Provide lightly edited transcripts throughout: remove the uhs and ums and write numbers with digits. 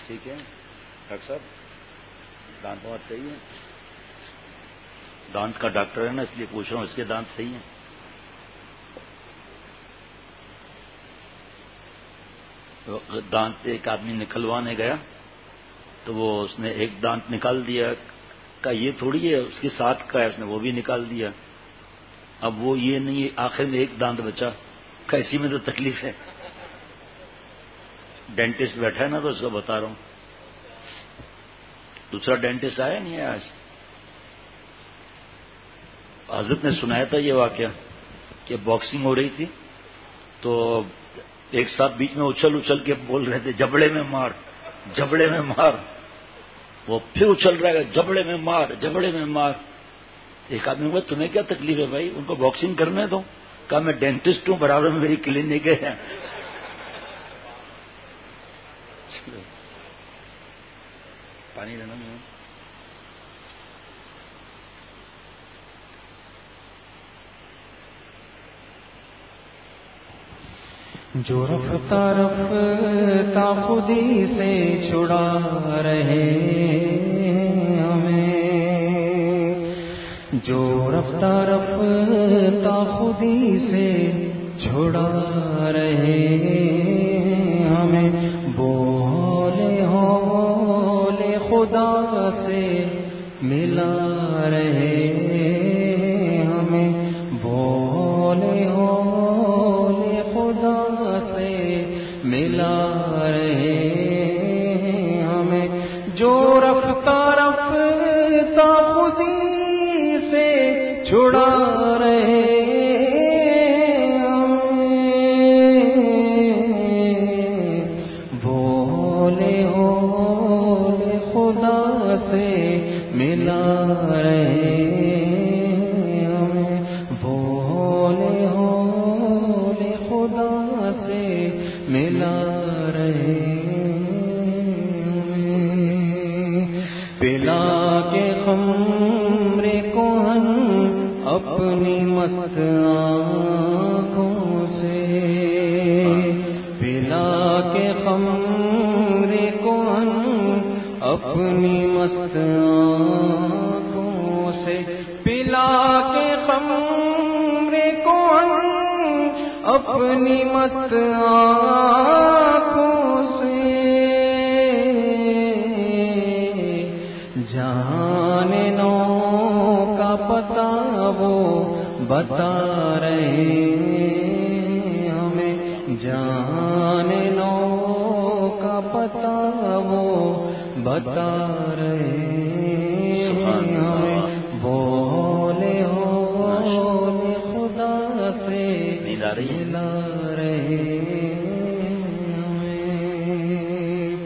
ٹھیک ہے ڈاکٹر صاحب، دانت بہت صحیح ہے، دانت کا ڈاکٹر ہے نا، اس لیے پوچھ رہا ہوں اس کے دانت صحیح ہیں؟ دانت ایک آدمی نکلوانے گیا تو وہ اس نے ایک دانت نکال دیا، کہا یہ تھوڑی ہے، اس کے ساتھ کا ہے، اس نے وہ بھی نکال دیا، اب وہ یہ نہیں، آخر میں ایک دانت بچا، کہا اسی میں تو تکلیف ہے۔ ڈینٹسٹ بیٹھا ہے نا تو اس کو بتا رہا ہوں، دوسرا ڈینٹسٹ آیا نہیں ہے آج؟ حضرت نے سنایا تھا یہ واقعہ کہ باکسنگ ہو رہی تھی تو ایک ساتھ بیچ میں اچھل اچھل کے بول رہے تھے جبڑے میں مار، جبڑے میں مار، وہ پھر اچھل رہا ہے جبڑے میں مار، جبڑے میں مار۔ ایک آدمی کو تمہیں کیا تکلیف ہے بھائی، ان کو باکسنگ کرنے دو۔ کہا میں ڈینٹسٹ ہوں، برابر میں میری کلینک ہے۔ پانی لینا نہیں ہے۔ جو رفتہ رفتہ خودی سے چھڑا رہے ہمیں، جو رفتہ رفتہ خودی سے چھڑا رہے ہمیں، بولے ہولے خدا سے ملا رہے ہمیں، بولے ہولے خدا سے ملا رہے ہمیں، جو رفتہ رفتہ خودی سے چھڑا رہے ملا رہے ہمیں، بولے ہولے خدا سے ملا رہے ہمیں، پلا کے خمر کہن اپنی مست آنکھوں سے، پلا کے خمر کہن اپنی مست آنکھوں سے، پلا کے خمر کہن اپنی مست آنکھوں سے، جان نو کا پتہ وہ بتا رہے ہمیں، جان نو کا پتہ وہ بتا رہے ہمیں، بولے ہولے خدا سے ملا رہے ہمیں،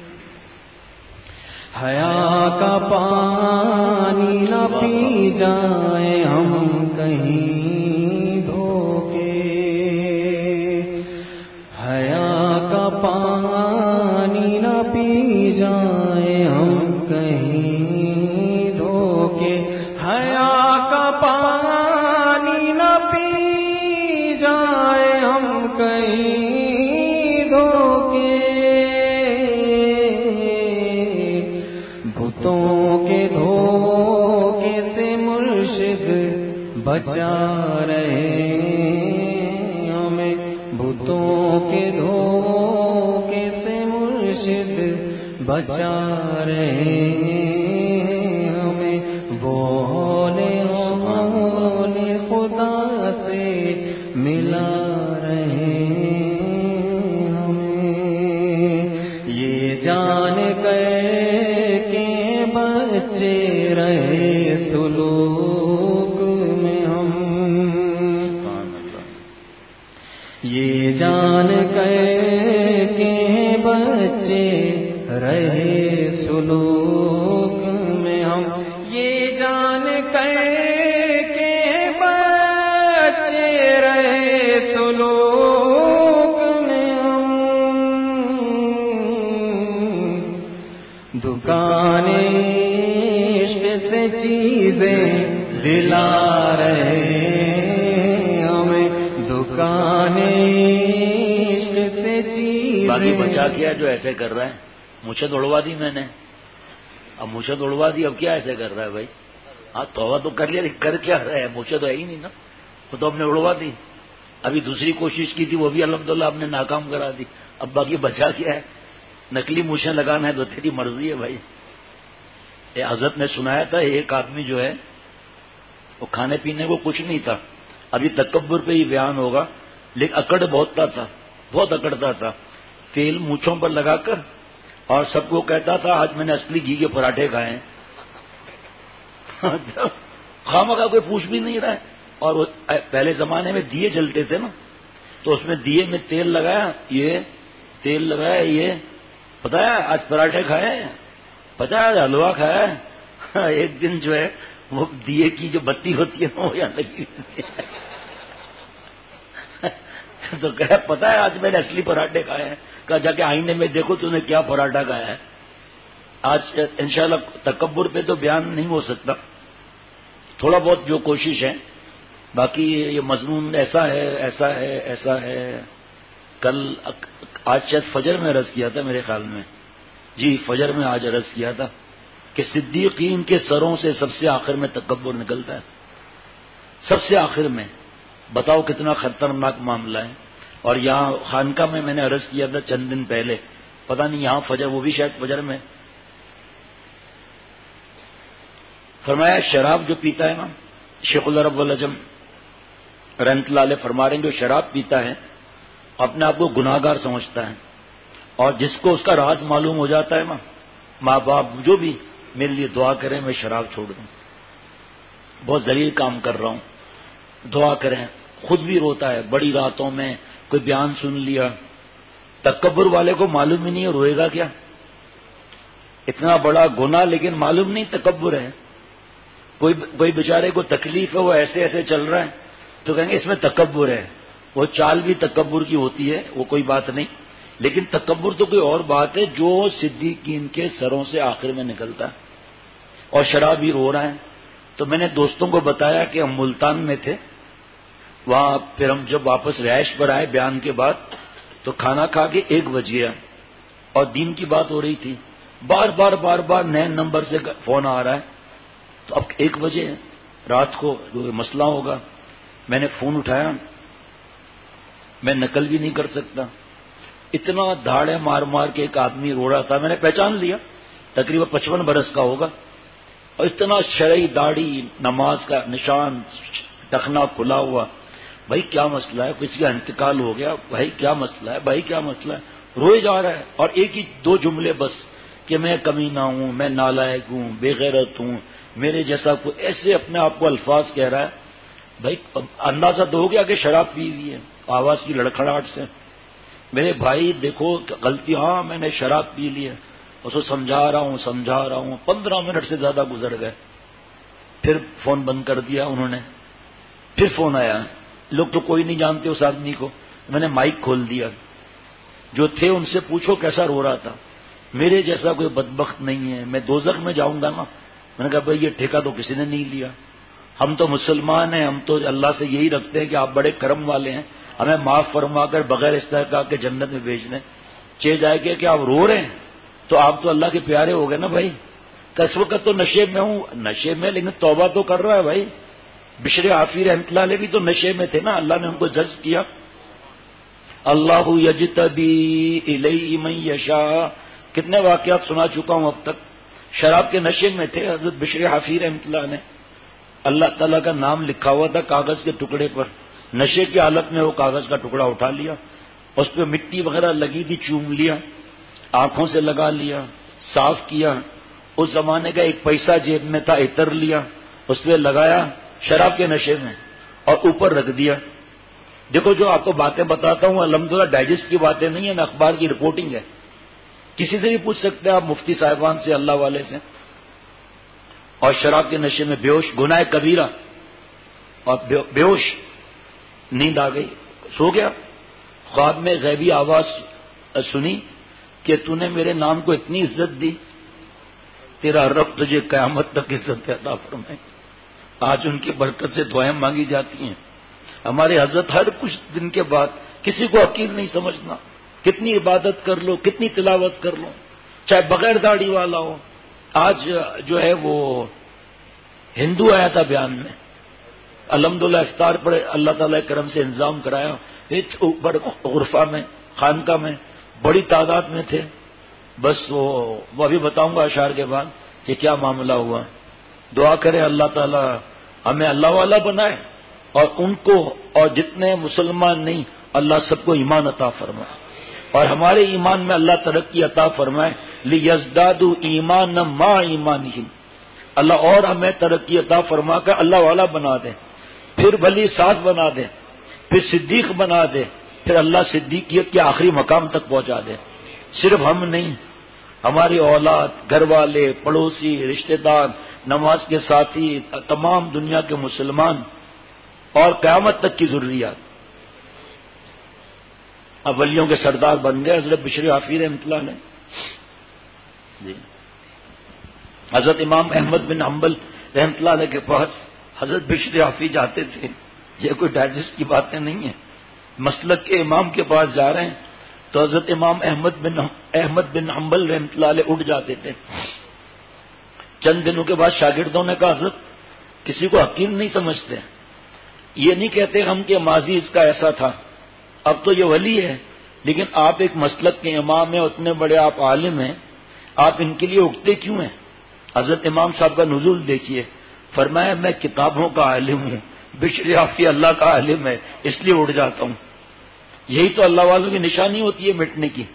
حیا کا پانی نہ پی جائیں ہم کہیں دھوکے، حیا کا پانی نہ پی جائیں ہم کہیں دھوکے، حیا کا پانی نہ پی جائیں ہم کہیں دھوکے، بتوں کے دھوکے سے مرشد بچا رہے ہمیں، بتوں کے دھوکے سے مرشد بچا رہے ہمیں، بولے ہولے خدا سے ملا رہے ہمیں، یہ جان کر کے بچے رہے سلوک میں ہم، یہ جان کر کے بچے رہے سلوک میں ہم، یہ جان کر کے بچے رہے سلوک میں ہم، دکان عشق سے چیزیں دلا رہے ہمیں، دکان عشق سے چیزیں، باقی بچا کیا جو ایسے کر رہا ہے، مجھے دوڑوا دی میں نے. اب مجھے دوڑوا دی, اب کیا ایسے کر رہا ہے بھائی؟ ہاں توبہ تو کر لیا, کر کیا رہا ہے؟ مجھے تو ہے ہی نہیں نا, وہ تو ہم نے اڑوا دی. ابھی دوسری کوشش کی تھی, وہ بھی الحمدللہ ہم نے ناکام کرا دی. اب باقی بچا کیا ہے؟ نکلی مچھیں لگانا ہے تو تیری مرضی ہے بھائی. حضرت نے سنایا تھا ایک آدمی جو ہے وہ کھانے پینے کو کچھ نہیں تھا, ابھی تکبر پہ ہی بیان ہوگا, لیکن اکڑ بہت تھا, بہت اکڑتا تھا. تیل مونچھوں پر لگا کر اور سب کو کہتا تھا آج میں نے اصلی گھی کے پراٹھے کھائے ہیں. خامخواہ کوئی پوچھ بھی نہیں رہا ہے. اور وہ پہلے زمانے میں دیے جلتے تھے نا, تو اس میں دیے میں تیل لگایا, یہ تیل لگایا, یہ پتا ہے آج پراٹھے کھائے, پتا ہے آج حلوہ کھایا ہے. ایک دن جو ہے وہ دیے کی جو بتی ہوتی ہے وہ یہاں لگی تو کہا پتا ہے آج میں نے اصلی پراٹھے کھائے ہیں. کہا جا کے آئینے میں دیکھو تو نے کیا پراٹھا کھایا ہے. آج انشاءاللہ تکبر پہ تو بیان نہیں ہو سکتا, تھوڑا بہت جو کوشش ہے, باقی یہ مضمون ایسا ہے ایسا ہے ایسا ہے. کل آج شاید فجر میں عرض کیا تھا میرے خیال میں, جی فجر میں آج عرض کیا تھا کہ صدیقین کے سروں سے سب سے آخر میں تکبر نکلتا ہے, سب سے آخر میں. بتاؤ کتنا خطرناک معاملہ ہے. اور یہاں خانقاہ میں نے عرض کیا تھا چند دن پہلے, پتہ نہیں یہاں فجر, وہ بھی شاید فجر میں, فرمایا شراب جو پیتا ہے نا, شیخ اللہ رب العجم رحمۃ اللہ علیہ فرما رہے ہیں جو شراب پیتا ہے اپنے آپ کو گناہگار سمجھتا ہے, اور جس کو اس کا راز معلوم ہو جاتا ہے نا, ماں باپ جو بھی میرے لیے دعا کریں میں شراب چھوڑ دوں, بہت ذلیل کام کر رہا ہوں, دعا کریں. خود بھی روتا ہے بڑی راتوں میں, کوئی بیان سن لیا. تکبر والے کو معلوم ہی نہیں ہے روئے گا کیا, اتنا بڑا گناہ لیکن معلوم نہیں تکبر ہے. کوئی بیچارے کو تکلیف ہے, وہ ایسے ایسے چل رہا ہے تو کہیں گے اس میں تکبر ہے. وہ چال بھی تکبر کی ہوتی ہے, وہ کوئی بات نہیں, لیکن تکبر تو کوئی اور بات ہے جو صدیقین کے سروں سے آخر میں نکلتا ہے. اور شرابی رو رہا ہے. تو میں نے دوستوں کو بتایا کہ ہم ملتان میں تھے, وہاں پھر ہم جب واپس رہائش پر آئے بیان کے بعد تو کھانا کھا کے 1 بج گیا, اور دین کی بات ہو رہی تھی. بار بار نئے نمبر سے فون آ رہا ہے. تو اب 1 بجے رات کو مسئلہ ہوگا. میں نے فون اٹھایا, میں نقل بھی نہیں کر سکتا, اتنا دھاڑے مار مار کے ایک آدمی رو رہا تھا. میں نے پہچان لیا, تقریباً 55 برس کا ہوگا, اور اتنا شرعی داڑھی, نماز کا نشان, ٹخنا کھلا ہوا. بھائی کیا مسئلہ ہے, کسی کا انتقال ہو گیا, بھائی کیا مسئلہ ہے, بھائی کیا مسئلہ ہے. روئے جا رہا ہے, اور ایک ہی 2 جملے بس کہ میں کمینہ ہوں, میں نالائق ہوں, بے غیرت ہوں, میرے جیسا کوئی, ایسے اپنے آپ کو الفاظ کہہ رہا ہے. بھائی اندازہ تو ہو گیا کہ شراب پی ہوئی ہے آواز کی لڑکھڑاہٹ سے. میرے بھائی دیکھو غلطی, ہاں میں نے شراب پی لی ہے. اس کو سمجھا رہا ہوں 15 منٹ سے زیادہ گزر گئے. پھر فون بند کر دیا انہوں نے. پھر فون آیا, لوگ تو کوئی نہیں جانتے اس آدمی کو. میں نے مائک کھول دیا, جو تھے ان سے پوچھو کیسا رو رہا تھا. میرے جیسا کوئی بدبخت نہیں ہے, میں دوزخ میں جاؤں گا نا. میں نے کہا بھائی یہ ٹھیکہ تو کسی نے نہیں لیا, ہم تو مسلمان ہیں, ہم تو اللہ سے یہی رکھتے ہیں کہ آپ بڑے کرم والے ہیں, ہمیں معاف فرما کر بغیر استحقاق کے جنت میں بھیج دیں. چہ جائے گے کہ آپ رو رہے ہیں تو آپ تو اللہ کے پیارے ہو گئے نا بھائی. اس وقت تو نشے میں ہوں, نشے میں, لیکن توبہ تو کر رہا ہے بھائی. بشر حافی رحمۃ اللہ علیہ بھی تو نشے میں تھے نا, اللہ نے ان کو جذب کیا. اللہ یجتبی الیہ من یشاء, کتنے واقعات سنا چکا ہوں اب تک. شراب کے نشے میں تھے حضرت بشر حافی رحمۃ اللہ نے, اللہ تعالیٰ کا نام لکھا ہوا تھا کاغذ کے ٹکڑے پر. نشے کی حالت میں وہ کاغذ کا ٹکڑا اٹھا لیا, اس پہ مٹی وغیرہ لگی تھی, چوم لیا, آنکھوں سے لگا لیا, صاف کیا. اس زمانے کا 1 پیسہ جیب میں تھا, عطر لیا, اس پہ لگایا شراب کے نشے میں, اور اوپر رکھ دیا. دیکھو جو آپ کو باتیں بتاتا ہوں الحمدللہ ڈائجسٹ کی باتیں نہیں ہیں, اخبار کی رپورٹنگ ہے. کسی سے بھی پوچھ سکتے ہیں آپ, مفتی صاحبان سے, اللہ والے سے. اور شراب کے نشے میں بیہوش, گناہ کبیرہ, اور بیہوش, نیند آ گئی, سو گیا. خواب میں غیبی آواز سنی کہ تو نے میرے نام کو اتنی عزت دی, تیرا رب تجھے قیامت تک عزت عطا فرمائے. آج ان کی برکت سے دعائیں مانگی جاتی ہیں. ہمارے حضرت ہر کچھ دن کے بعد, کسی کو حقیر نہیں سمجھنا, کتنی عبادت کر لو, کتنی تلاوت کر لو, چاہے بغیر داڑھی والا ہو. آج جو ہے وہ ہندو آیا تھا بیان میں، الحمدللہ افطار پر اللہ تعالیٰ کرم سے انتظام کرایا، اوپر غرفہ میں خانقاہ میں بڑی تعداد میں تھے. بس وہ ابھی بتاؤں گا اشعار کے بعد کہ کیا معاملہ ہوا. دعا کرے اللہ تعالیٰ ہمیں اللہ والا بنائے، اور ان کو اور جتنے مسلمان نہیں اللہ سب کو ایمان عطا فرمائے، اور ہمارے ایمان میں اللہ ترقی عطا فرمائے. لِيَزْدَادُوا ایمانا مع ایمانہم، اللہ اور ہمیں ترقی عطا فرما کر اللہ والا بنا دے، پھر ولی ساز بنا دے، پھر صدیق بنا دے، پھر اللہ صدیقیت کے آخری مقام تک پہنچا دے. صرف ہم نہیں، ہماری اولاد، گھر والے، پڑوسی، رشتہ دار، نماز کے ساتھی، تمام دنیا کے مسلمان اور قیامت تک کی ضروریات. اب ولیوں کے سردار بن گئے حضرت بشری حافظ رحمۃ اللہ علیہ. جی حضرت امام احمد بن حنبل رحمۃ اللہ علیہ کے پاس حضرت بشری حافظ جاتے تھے. یہ کوئی ڈائجسٹ کی باتیں نہیں ہیں، مسلک کے امام کے پاس جا رہے ہیں تو حضرت امام احمد بن حنبل رحمۃ اللہ علیہ اٹھ جاتے تھے. چند دنوں کے بعد شاگردوں نے کہا حضرت کسی کو حقیر نہیں سمجھتے، یہ نہیں کہتے ہم کہ ماضی اس کا ایسا تھا، اب تو یہ ولی ہے، لیکن آپ ایک مسلک کے امام ہیں، اتنے بڑے آپ عالم ہیں، آپ ان کے لیے اٹھتے کیوں ہیں؟ حضرت امام صاحب کا نزول دیکھیے، فرمایا میں کتابوں کا عالم ہوں، بشری حافظ اللہ کا عالم ہے، اس لیے اٹھ جاتا ہوں. یہی تو اللہ والوں کی نشانی ہوتی ہے مٹنے کی.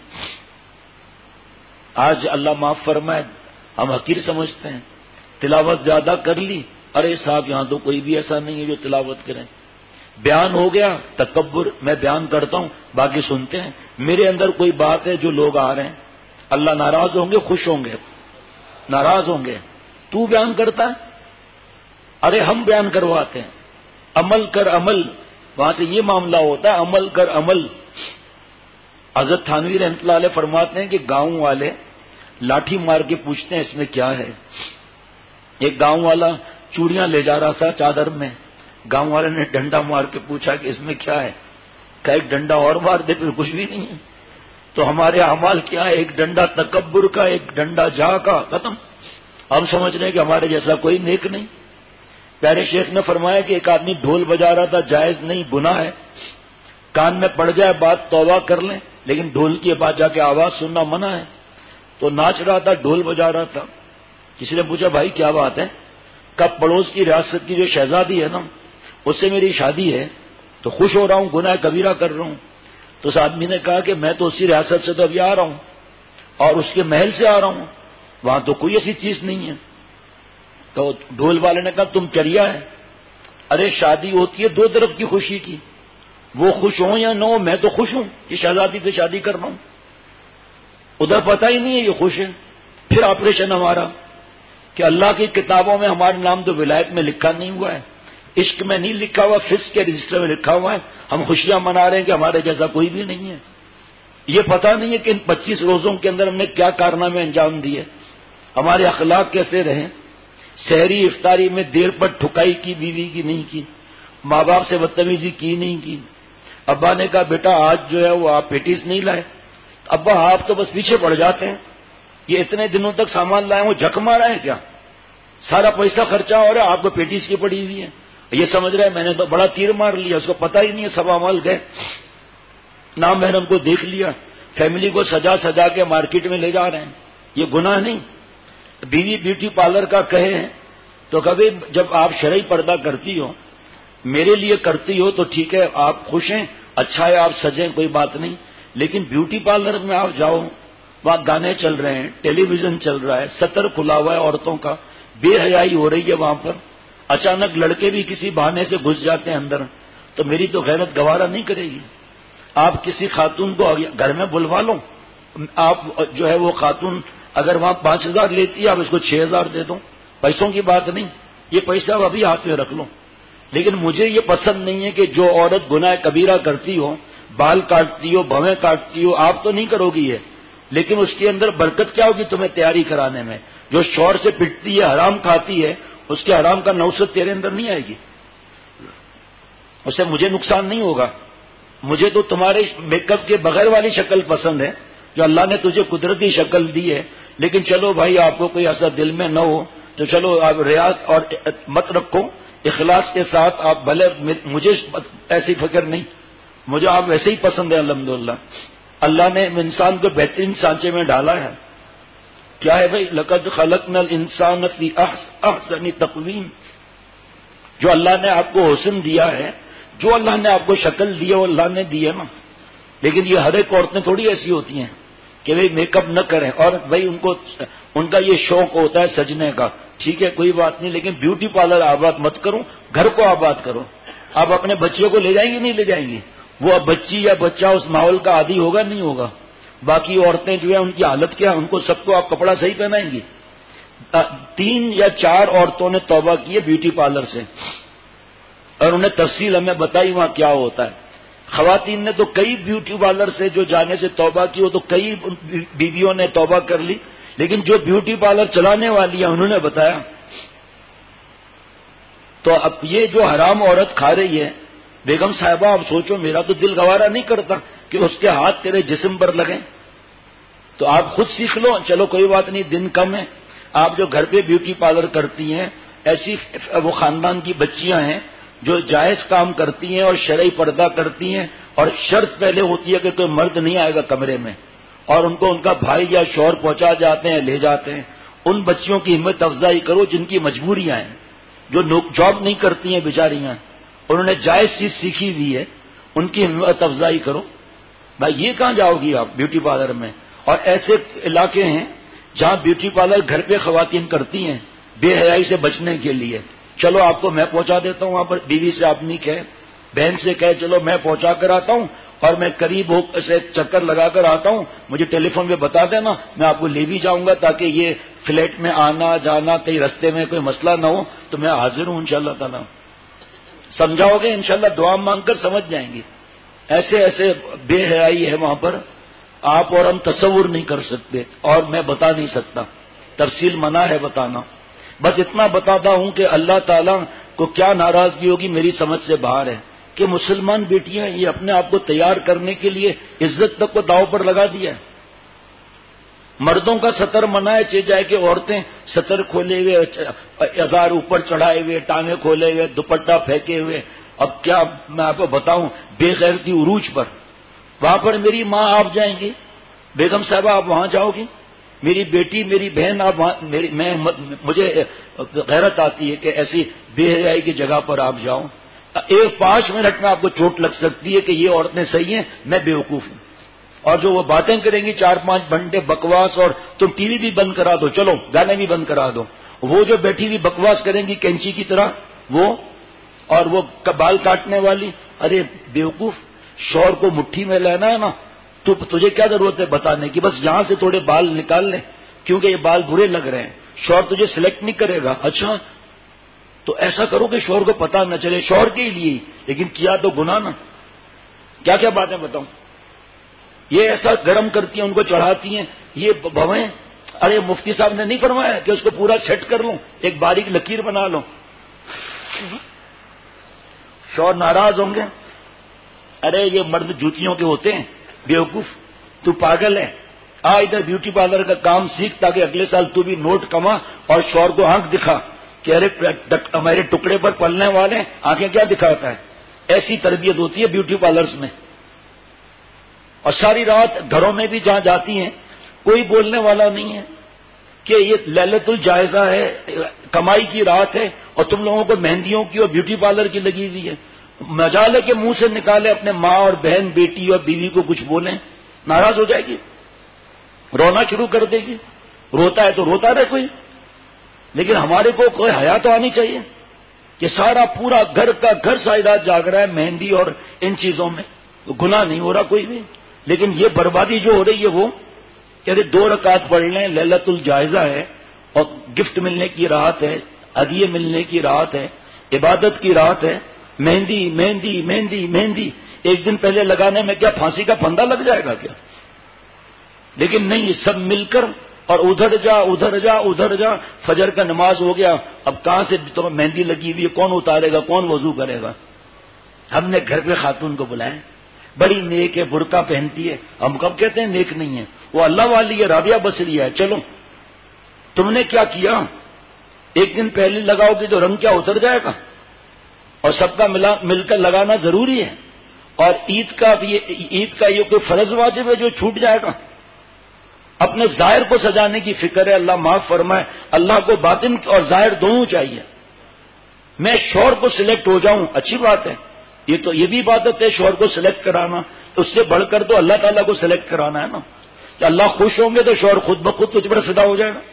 آج اللہ معاف فرمائے ہم حقیر سمجھتے ہیں، تلاوت زیادہ کر لی، ارے صاحب یہاں تو کوئی بھی ایسا نہیں ہے جو تلاوت کریں. بیان ہو گیا تکبر، میں بیان کرتا ہوں باقی سنتے ہیں. میرے اندر کوئی بات ہے جو لوگ آ رہے ہیں، اللہ ناراض ہوں گے خوش ہوں گے؟ ناراض ہوں گے. تو بیان کرتا ہے، ارے ہم بیان کرواتے ہیں. عمل کر عمل، وہاں سے یہ معاملہ ہوتا ہے، عمل کر عمل. حضرت تھانوی رحمۃ اللہ علیہ فرماتے ہیں کہ گاؤں والے لاٹھی مار کے پوچھتے ہیں اس میں کیا ہے. ایک گاؤں والا چوڑیاں لے جا رہا تھا چادر میں، گاؤں والے نے ڈنڈا مار کے پوچھا کہ اس میں کیا ہے؟ کہ ایک ڈنڈا اور مار دے پھر کچھ بھی نہیں ہے. تو ہمارے اعمال کیا ہے؟ ایک ڈنڈا تکبر کا، ایک ڈنڈا جا کا، ختم. ہم سمجھ رہے ہیں کہ ہمارے جیسا کوئی نیک نہیں. پیارے شیخ نے فرمایا کہ ایک آدمی ڈھول بجا رہا تھا، جائز نہیں، گناہ ہے. کان میں پڑ جائے بات توبہ کر لیں، لیکن ڈھول کی بعد جا کے آواز سننا منع ہے. تو ناچ رہا تھا، ڈھول بجا رہا تھا. کسی نے پوچھا بھائی کیا بات ہے؟ کب پڑوس کی ریاست کی جو شہزادی ہے نا اس سے میری شادی ہے تو خوش ہو رہا ہوں، گناہ کبیرہ کر رہا ہوں. تو اس آدمی نے کہا کہ میں تو اسی ریاست سے تو ابھی آ رہا ہوں اور اس کے محل سے آ رہا ہوں، وہاں تو کوئی ایسی چیز نہیں ہے. تو ڈھول والے نے کہا تم چریا ہے. ارے شادی ہوتی ہے دو طرف کی خوشی کی، وہ خوش ہوں یا نہ ہو، میں تو خوش ہوں کہ شہزادی سے شادی کر رہا ہوں. ادھر پتہ ہی نہیں ہے یہ خوش ہے. پھر آپریشن ہمارا کہ اللہ کی کتابوں میں ہمارا نام تو ولایت میں لکھا نہیں ہوا ہے، عشق میں نہیں لکھا ہوا، فسق کے رجسٹر میں لکھا ہوا ہے. ہم خوشیاں منا رہے ہیں کہ ہمارے جیسا کوئی بھی نہیں ہے. یہ پتہ نہیں ہے کہ ان 25 روزوں کے اندر ہم نے کیا کارنامے انجام دیے، ہمارے اخلاق کیسے رہے. سحری افطاری میں دیر پر ٹھکائی کی بیوی کی نہیں کی، ماں باپ سے بدتمیزی کی نہیں کی. ابا نے کہا بیٹا آج جو ہے وہ آپ پیٹیز نہیں لائے، ابا آپ تو بس پیچھے پڑ جاتے ہیں، یہ اتنے دنوں تک سامان لائے وہ جھک مارا ہے کیا؟ سارا پیسہ خرچہ ہو رہا ہے، آپ کو پیٹیز کی پڑی ہوئی ہے. یہ سمجھ رہے ہیں میں نے تو بڑا تیر مار لیا، اس کو پتہ ہی نہیں ہے. سب عمل گئے، نام محرم کو دیکھ لیا، فیملی کو سجا سجا کے مارکیٹ میں لے جا رہے ہیں. یہ گناہ نہیں. بیوی بیوٹی پارلر کا کہے تو کبھی جب آپ شرعی پردہ کرتی ہو، میرے لیے کرتی ہو تو ٹھیک ہے، آپ خوش ہیں، اچھا ہے، آپ سجیں، کوئی بات نہیں. لیکن بیوٹی پارلر میں آپ جاؤ، وہاں گانے چل رہے ہیں، ٹیلی ویژن چل رہا ہے، ستر کھلا ہوا ہے عورتوں کا، بے حیائی ہو رہی ہے وہاں پر. اچانک لڑکے بھی کسی بہانے سے گھس جاتے ہیں اندر، تو میری تو غیرت گوارا نہیں کرے گی. آپ کسی خاتون کو گھر میں بلوا لو، آپ جو ہے وہ خاتون اگر وہاں 5,000 لیتی ہے آپ اس کو 6,000 دے دو، پیسوں کی بات نہیں، یہ پیسہ ابھی ہاتھ میں رکھ لو. لیکن مجھے یہ پسند نہیں ہے کہ جو عورت گناہ کبیرہ کرتی ہو، بال کاٹتی ہو، بھویں کاٹتی ہو، آپ تو نہیں کرو گی یہ، لیکن اس کے اندر برکت کیا ہوگی تمہیں تیاری کرانے میں. جو شوہر سے پٹتی ہے، حرام کھاتی ہے، اس کے حرام کا نوست تیرے اندر نہیں آئے گی، اس سے مجھے نقصان نہیں ہوگا. مجھے تو تمہارے میک اپ کے بغیر والی شکل پسند ہے جو اللہ نے تجھے قدرتی شکل دی ہے. لیکن چلو بھائی آپ کو کوئی ایسا دل میں نہ ہو تو چلو آپ ریاض اور مت رکھو، اخلاص کے ساتھ آپ بھلے، مجھے ایسی فکر نہیں، مجھے آپ ویسے ہی پسند ہے الحمدللہ، اللہ نے انسان کو بہترین سانچے میں ڈالا ہے. کیا ہے بھائی؟ لقد خلقنا الانسان فی احسن تقویم. جو اللہ نے آپ کو حسن دیا ہے، جو اللہ نے آپ کو شکل دی ہے وہ اللہ نے دی ہے نا. لیکن یہ ہر ایک عورتیں تھوڑی ایسی ہوتی ہیں کہ بھئی میک اپ نہ کریں، اور بھئی ان کا یہ شوق ہوتا ہے سجنے کا، ٹھیک ہے کوئی بات نہیں، لیکن بیوٹی پارلر آباد مت کرو، گھر کو آباد کرو. آپ اپنے بچے کو لے جائیں گے نہیں لے جائیں گی؟ وہ اب بچی یا بچہ اس ماحول کا عادی ہوگا نہیں ہوگا؟ باقی عورتیں جو ہیں ان کی حالت کیا، ان کو سب کو آپ کپڑا صحیح پہنائیں گی؟ 3 یا 4 عورتوں نے توبہ کی ہے بیوٹی پارلر سے، اور انہیں تفصیل ہمیں بتائی وہاں کیا ہوتا ہے. خواتین نے تو کئی بیوٹی پارلر سے جو جانے سے توبہ کی، وہ تو کئی بیویوں نے توبہ کر لی، لیکن جو بیوٹی پارلر چلانے والی ہیں انہوں نے بتایا. تو اب یہ جو حرام عورت کھا رہی ہے، بیگم صاحبہ آپ سوچو، میرا تو دل گوارا نہیں کرتا کہ اس کے ہاتھ تیرے جسم پر لگیں. تو آپ خود سیکھ لو، چلو کوئی بات نہیں، دن کم ہے. آپ جو گھر پہ بیوٹی پارلر کرتی ہیں، ایسی وہ خاندان کی بچیاں ہیں جو جائز کام کرتی ہیں اور شرعی پردہ کرتی ہیں، اور شرط پہلے ہوتی ہے کہ کوئی مرد نہیں آئے گا کمرے میں، اور ان کو ان کا بھائی یا شوہر پہنچا جاتے ہیں، لے جاتے ہیں. ان بچیوں کی ہمت افزائی کرو جن کی مجبوریاں ہیں، جو جاب نہیں کرتی ہیں بیچاریاں، انہوں نے جائز چیز سیکھی ہوئی ہے، ان کی ہمت افزائی کرو. بھائی یہ کہاں جاؤ گی آپ بیوٹی پارلر میں؟ اور ایسے علاقے ہیں جہاں بیوٹی پارلر گھر پہ خواتین کرتی ہیں بے حیائی سے بچنے کے لیے. چلو آپ کو میں پہنچا دیتا ہوں وہاں پر، بیوی سے آدمی کہے، بہن سے کہے چلو میں پہنچا کر آتا ہوں، اور میں قریب ہو سے چکر لگا کر آتا ہوں، مجھے ٹیلی فون پہ بتا دینا، میں آپ کو لے بھی جاؤں گا، تاکہ یہ فلیٹ میں آنا جانا کہیں رستے میں کوئی مسئلہ نہ ہو. تو میں حاضر ہوں انشاءاللہ تعالی. سمجھاؤ گے انشاءاللہ، دعا مانگ کر سمجھ جائیں گے. ایسے ایسے بے حیائی ہے وہاں پر، آپ اور ہم تصور نہیں کر سکتے، اور میں بتا نہیں سکتا، تفصیل منع ہے بتانا. بس اتنا بتاتا ہوں کہ اللہ تعالیٰ کو کیا ناراضگی ہوگی میری سمجھ سے باہر ہے کہ مسلمان بیٹیاں یہ اپنے آپ کو تیار کرنے کے لیے عزت تک کو داؤ پر لگا دیا ہے. مردوں کا سطر منع ہے، چاہے جائے کہ عورتیں سطر کھولے ہوئے، ازار اوپر چڑھائے ہوئے، ٹانگیں کھولے ہوئے، دوپٹہ پھینکے ہوئے. اب کیا میں آپ کو بتاؤں، بے غیرتی عروج پر. وہاں پر میری ماں آپ جائیں گی، بیگم صاحبہ آپ وہاں جاؤ گی، میری بیٹی میری بہن آپ وہاں، مجھے غیرت آتی ہے کہ ایسی بے حیائی کی جگہ پر آپ جاؤ. 5 منٹ میں آپ کو چوٹ لگ سکتی ہے کہ یہ عورتیں صحیح ہیں، میں بے وقوف ہوں. اور جو وہ باتیں کریں گی 4-5 گھنٹے بکواس، اور تم ٹی وی بھی بند کرا دو، چلو گانے بھی بند کرا دو. وہ جو بیٹھی ہوئی بکواس کریں گی کینچی کی طرح، وہ اور وہ بال کاٹنے والی، ارے بیوقوف، شوہر کو مٹھی میں لینا ہے نا، تو تجھے کیا ضرورت ہے بتانے کی؟ بس یہاں سے تھوڑے بال نکال لیں کیونکہ یہ بال برے لگ رہے ہیں، شوہر تجھے سلیکٹ نہیں کرے گا. اچھا تو ایسا کرو کہ شوہر کو پتا نہ چلے، شوہر کے لیے، لیکن کیا تو گناہ نا. کیا کیا باتیں بتاؤں. یہ ایسا گرم کرتی ہیں، ان کو چڑھاتی ہیں یہ بھویں. ارے مفتی صاحب نے نہیں فرمایا کہ اس کو پورا سیٹ کر لوں، ایک باریک لکیر بنا لوں؟ شوہر ناراض ہوں گے. ارے یہ مرد جوتیوں کے ہوتے ہیں، بیوقوف، تو پاگل ہے، آ ادھر بیوٹی پارلر کا کام سیکھ تاکہ اگلے سال تو بھی نوٹ کما اور شوہر کو آنکھ دکھا کہ ارے ہمارے ٹکڑے پر پلنے والے آنکھیں کیا دکھاتا ہے. ایسی تربیت ہوتی ہے بیوٹی پارلرز میں. اور ساری رات گھروں میں بھی جہاں جاتی ہیں کوئی بولنے والا نہیں ہے کہ یہ لیلۃ الجائزہ ہے، کمائی کی رات ہے، اور تم لوگوں کو مہندیوں کی اور بیوٹی پارلر کی لگی ہوئی ہے. مجال ہے کہ منہ سے نکالے اپنے ماں اور بہن، بیٹی اور بیوی کو کچھ بولیں، ناراض ہو جائے گی، رونا شروع کر دے گی. روتا ہے تو روتا رہے کوئی، لیکن ہمارے کو کوئی حیا تو آنی چاہیے کہ سارا پورا گھر کا گھر ساری رات جاگ رہا ہے مہندی اور ان چیزوں میں، تو گناہ نہیں ہو رہا کوئی بھی. لیکن یہ بربادی جو ہو رہی ہے وہ کہ 2 رکعت پڑھ لیں، لیلۃ الجائزہ ہے اور گفٹ ملنے کی رات ہے، ہدیے ملنے کی رات ہے، عبادت کی رات ہے. مہندی مہندی مہندی مہندی ایک دن پہلے لگانے میں کیا پھانسی کا پھندا لگ جائے گا کیا؟ لیکن نہیں، سب مل کر، اور ادھر جا ادھر جا ادھر جا. فجر کا نماز ہو گیا، اب کہاں سے تو مہندی لگی ہوئی ہے، کون اتارے گا، کون وضو کرے گا؟ ہم نے گھر پہ خاتون کو بلائیں، بڑی نیک ہے، برقع پہنتی ہے. ہم کب کہتے ہیں نیک نہیں ہے؟ وہ اللہ والی ہے، رابعہ بصری ہے. چلو تم نے کیا کیا؟ ایک دن پہلے لگاؤ گے تو رنگ کیا اتر جائے گا؟ اور سب کا مل کر لگانا ضروری ہے. اور عید کا یہ کوئی فرض واجب ہے جو چھوٹ جائے گا؟ اپنے ظاہر کو سجانے کی فکر ہے، اللہ معاف فرمائے. اللہ کو باطن اور ظاہر دونوں چاہیے. میں شوہر کو سلیکٹ ہو جاؤں اچھی بات ہے، یہ بھی عبادت ہے شوہر کو سلیکٹ کرانا. اس سے بڑھ کر تو اللہ تعالیٰ کو سلیکٹ کرانا ہے نا. کہ اللہ خوش ہوں گے تو شوہر خود بخود تجھ پر فدا ہو جائے گا.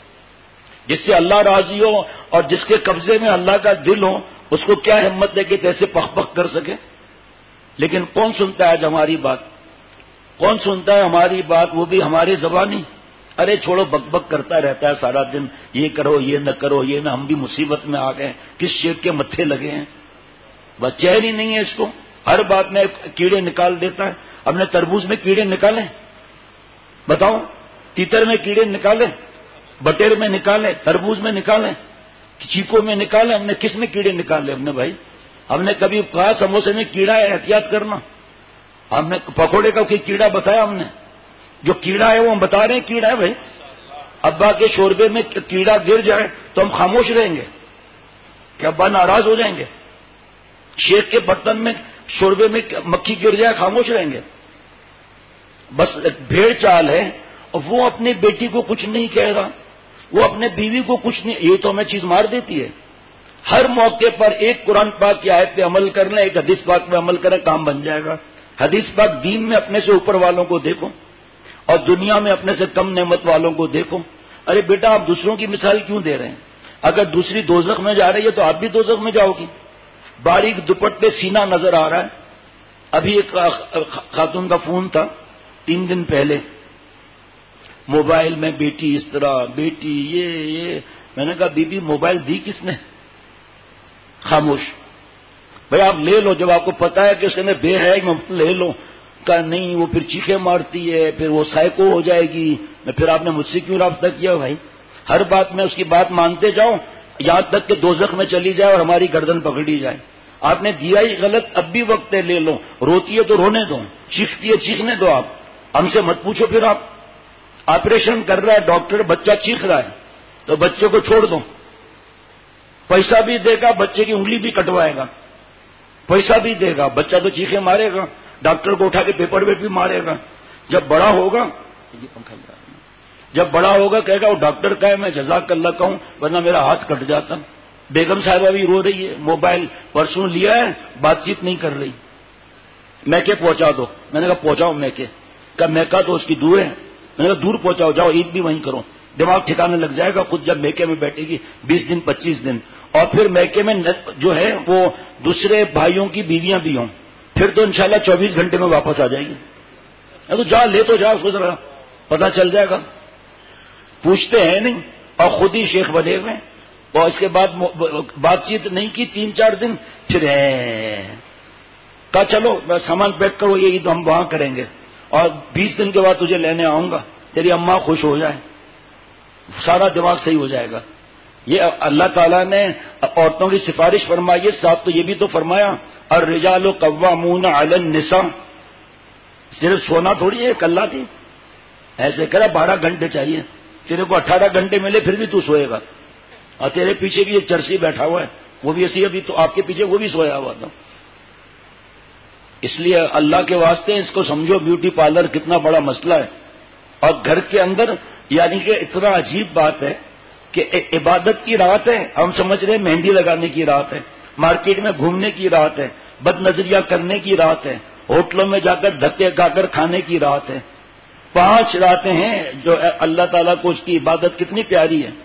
جس سے اللہ راضی ہو اور جس کے قبضے میں اللہ کا دل ہو، اس کو کیا ہمت ہے کہ کیسے پخ پخ کر سکے. لیکن کون سنتا ہے آج ہماری بات؟ کون سنتا ہے ہماری بات؟ وہ بھی ہماری زبانی. ارے چھوڑو، بک بک کرتا رہتا ہے سارا دن، یہ کرو یہ نہ کرو یہ نہ. ہم بھی مصیبت میں آ گئے، کس شیخ کے متھے لگے ہیں. بس چین ہی نہیں ہے اس کو، ہر بات میں کیڑے نکال دیتا ہے. ہم نے تربوز میں کیڑے نکالے؟ بتاؤ. تیتر میں کیڑے نکالے؟ بٹیر میں نکالے؟ تربوز میں نکالے؟ چیکو میں نکالے؟ ہم نے کس میں کیڑے نکالے؟ ہم نے بھائی، ہم نے کبھی کہا سموسے میں کیڑا ہے احتیاط کرنا؟ ہم نے پکوڑے کا کوئی کیڑا بتایا؟ ہم نے جو کیڑا ہے وہ ہم بتا رہے ہیں کیڑا ہے بھائی. ابا کے شوربے میں کیڑا گر جائے تو ہم خاموش رہیں گے کہ ابا ناراض ہو جائیں گے؟ شیخ کے برتن میں شوربے میں مکھی گر جائے خاموش رہیں گے؟ بس بھیڑ چال ہے. اور وہ اپنی بیٹی کو کچھ نہیں کہہ رہا، وہ اپنے بیوی کو کچھ نہیں. یہ تو ہمیں چیز مار دیتی ہے. ہر موقع پر ایک قرآن پاک کی آیت پہ عمل کر لیں، ایک حدیث پاک پہ عمل کریں، کام بن جائے گا. حدیث پاک دین میں اپنے سے اوپر والوں کو دیکھو اور دنیا میں اپنے سے کم نعمت والوں کو دیکھو. ارے بیٹا، آپ دوسروں کی مثال کیوں دے رہے ہیں؟ اگر دوسری دوزخ میں جا رہی ہے تو آپ بھی دوزخ میں جاؤ گی. باریک دوپٹے سینہ نظر آ رہا ہے. ابھی ایک خاتون کا فون تھا 3 دن پہلے، موبائل میں بیٹی اس طرح، بیٹی یہ. میں نے کہا بی بی موبائل دی کس نے؟ خاموش. بھائی آپ لے لو، جب آپ کو پتا ہے کہ اس نے بے ہے لے لو. کہا نہیں، وہ پھر چیخیں مارتی ہے، پھر وہ سائیکو ہو جائے گی. میں پھر آپ نے مجھ سے کیوں رابطہ کیا بھائی؟ ہر بات میں اس کی بات مانتے جاؤ یہاں تک کہ دوزخ میں چلی جائے اور ہماری گردن پکڑی جائے. آپ نے دیا ہی غلط، اب بھی وقت ہے، لے لو. روتی ہے تو رونے دو، چیختی ہے چیخنے دو. آپ ہم سے مت پوچھو. پھر آپ آپریشن کر رہا ہے ڈاکٹر، بچہ چیخ رہا ہے تو بچے کو چھوڑ دو. پیسہ بھی دے گا، بچے کی انگلی بھی کٹوائے گا. پیسہ بھی دے گا، بچہ تو چیخے مارے گا، ڈاکٹر کو اٹھا کے پیپر ویٹ بھی مارے گا. جب بڑا ہوگا کہے گا وہ ڈاکٹر کا ہے، میں جزاک اللہ کہوں ورنہ میرا ہاتھ کٹ جاتا. بیگم صاحبہ بھی رو رہی ہے، موبائل پرسوں لیا ہے، بات چیت نہیں کر رہی. میکے پہنچا دو. میں نے کہا پہنچاؤ میکے. کہا میکا تو اس کی دور ہے. میں نے کہا دور پہنچاؤ، جاؤ عید بھی وہیں کرو. دماغ ٹھکانے لگ جائے گا خود جب میکے میں بیٹھے گی 20 دن 25 دن. اور پھر میکے میں جو ہے وہ دوسرے بھائیوں کی بیویاں بھی ہوں، پھر تو انشاءاللہ 24 گھنٹے میں واپس آ جائے گی. تو جا لے تو جا، اس کو ذرا پتا چل جائے گا. پوچھتے ہیں نہیں اور خود ہی شیخ بنے ہوئے. اور اس کے بعد بات چیت نہیں کی 3-4 دن، پھر کہا چلو سامان پیک کرو، یہ عید ہم وہاں کریں گے اور 20 دن کے بعد تجھے لینے آؤں گا، تیری اماں خوش ہو جائے، سارا دماغ صحیح ہو جائے گا. یہ اللہ تعالیٰ نے عورتوں کی سفارش فرمائی ہے، ساتھ تو یہ بھی تو فرمایا الرجال قوامون علی النساء. صرف سونا تھوڑی ہے کلّا تھی. ایسے کرا 12 گھنٹے چاہیے، تیرے کو 18 گھنٹے ملے پھر بھی تو سوئے گا. اور تیرے پیچھے بھی ایک چرسی بیٹھا ہوا ہے، وہ بھی ایسی ابھی تو آپ کے پیچھے وہ بھی سویا ہوا تھا. اس لیے اللہ کے واسطے اس کو سمجھو، بیوٹی پارلر کتنا بڑا مسئلہ ہے. اور گھر کے اندر یعنی کہ اتنا عجیب بات ہے کہ عبادت کی رات ہے، ہم سمجھ رہے ہیں مہندی لگانے کی رات ہے، مارکیٹ میں گھومنے کی رات ہے، بد نظریہ کرنے کی رات ہے، ہوٹلوں میں جا کر دھکے کھا کر کھانے کی رات ہے. 5 راتیں ہیں جو اللہ تعالیٰ کو اس کی عبادت کتنی پیاری ہے.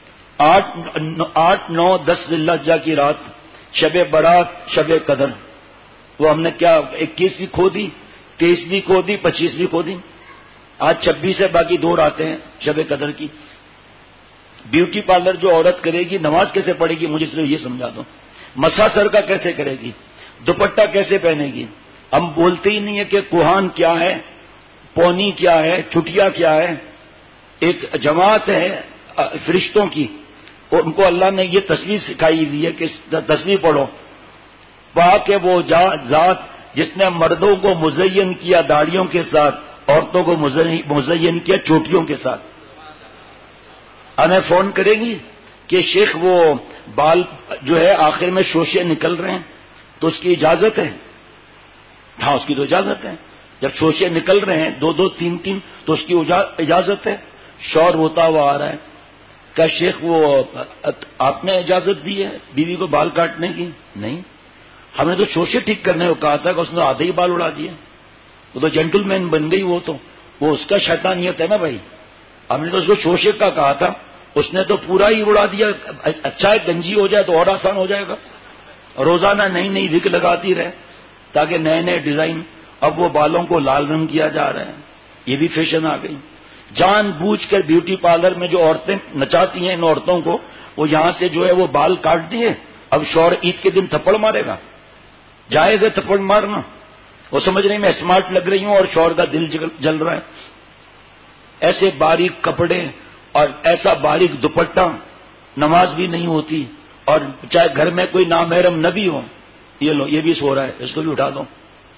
8, 9, 10 ذی الحجہ کی رات، شب برات، شب قدر. وہ ہم نے کیا 21 بھی کھو دی، 23 بھی کھو دی، 25 بھی کھو دی. آج 26 ہے، باقی 2 راتیں ہیں شب قدر کی. بیوٹی پارلر جو عورت کرے گی، نماز کیسے پڑھے گی؟ مجھے صرف یہ سمجھا دو. مسا سر کا کیسے کرے گی؟ دوپٹہ کیسے پہنے گی؟ ہم بولتے ہی نہیں ہے کہ کوہان کیا ہے، پونی کیا ہے، چٹیا کیا ہے. ایک جماعت ہے فرشتوں کی، اور ان کو اللہ نے یہ تصویر سکھائی ہوئی ہے کہ تصویر پڑھو. پاک ہے وہ ذات جس نے مردوں کو مزین کیا داڑھیوں کے ساتھ، عورتوں کو مزین کیا چوٹیوں کے ساتھ. ہمیں فون کرے گی کہ شیخ وہ بال جو ہے آخر میں شوشے نکل رہے ہیں تو اس کی اجازت ہے؟ ہاں اس کی تو اجازت ہے. جب شوشے نکل رہے ہیں 2 2 3 3 تو اس کی اجازت ہے. شور ہوتا ہوا آ رہا ہے. کیا شیخ وہ آپ نے اجازت دی ہے بیوی کو بال کاٹنے کی؟ نہیں، ہم نے تو شوشے ٹھیک کرنے کو کہا تھا کہ اس نے آدھے ہی بال اڑا دیے. وہ تو جینٹل مین بن گئی. وہ اس کا شیطانیت ہے نا بھائی. ہم نے تو اس کو شوشے کا کہا تھا، اس نے تو پورا ہی اڑا دیا. اچھا ہے گنجی ہو جائے تو اور آسان ہو جائے گا. روزانہ نئی نئی وگ لگاتی رہے تاکہ نئے نئے ڈیزائن. اب وہ بالوں کو لال رنگ کیا جا رہا ہے. یہ بھی فیشن آ گئی. جان بوجھ کر بیوٹی پارلر میں جو عورتیں نچاتی ہیں ان عورتوں کو، وہ یہاں سے جو ہے وہ بال کاٹ دیے. اب شوہر عید کے دن تھپڑ مارے گا؟ جائز ہے تھپڑ مارنا؟ وہ سمجھ رہی میں اسمارٹ لگ رہی ہوں اور شوہر کا دل جل رہا ہے. ایسے باریک کپڑے اور ایسا باریک دوپٹہ، نماز بھی نہیں ہوتی. اور چاہے گھر میں کوئی نامحرم نہ بھی ہو، یہ لو یہ بھی سو رہا ہے، اس کو بھی اٹھا دو.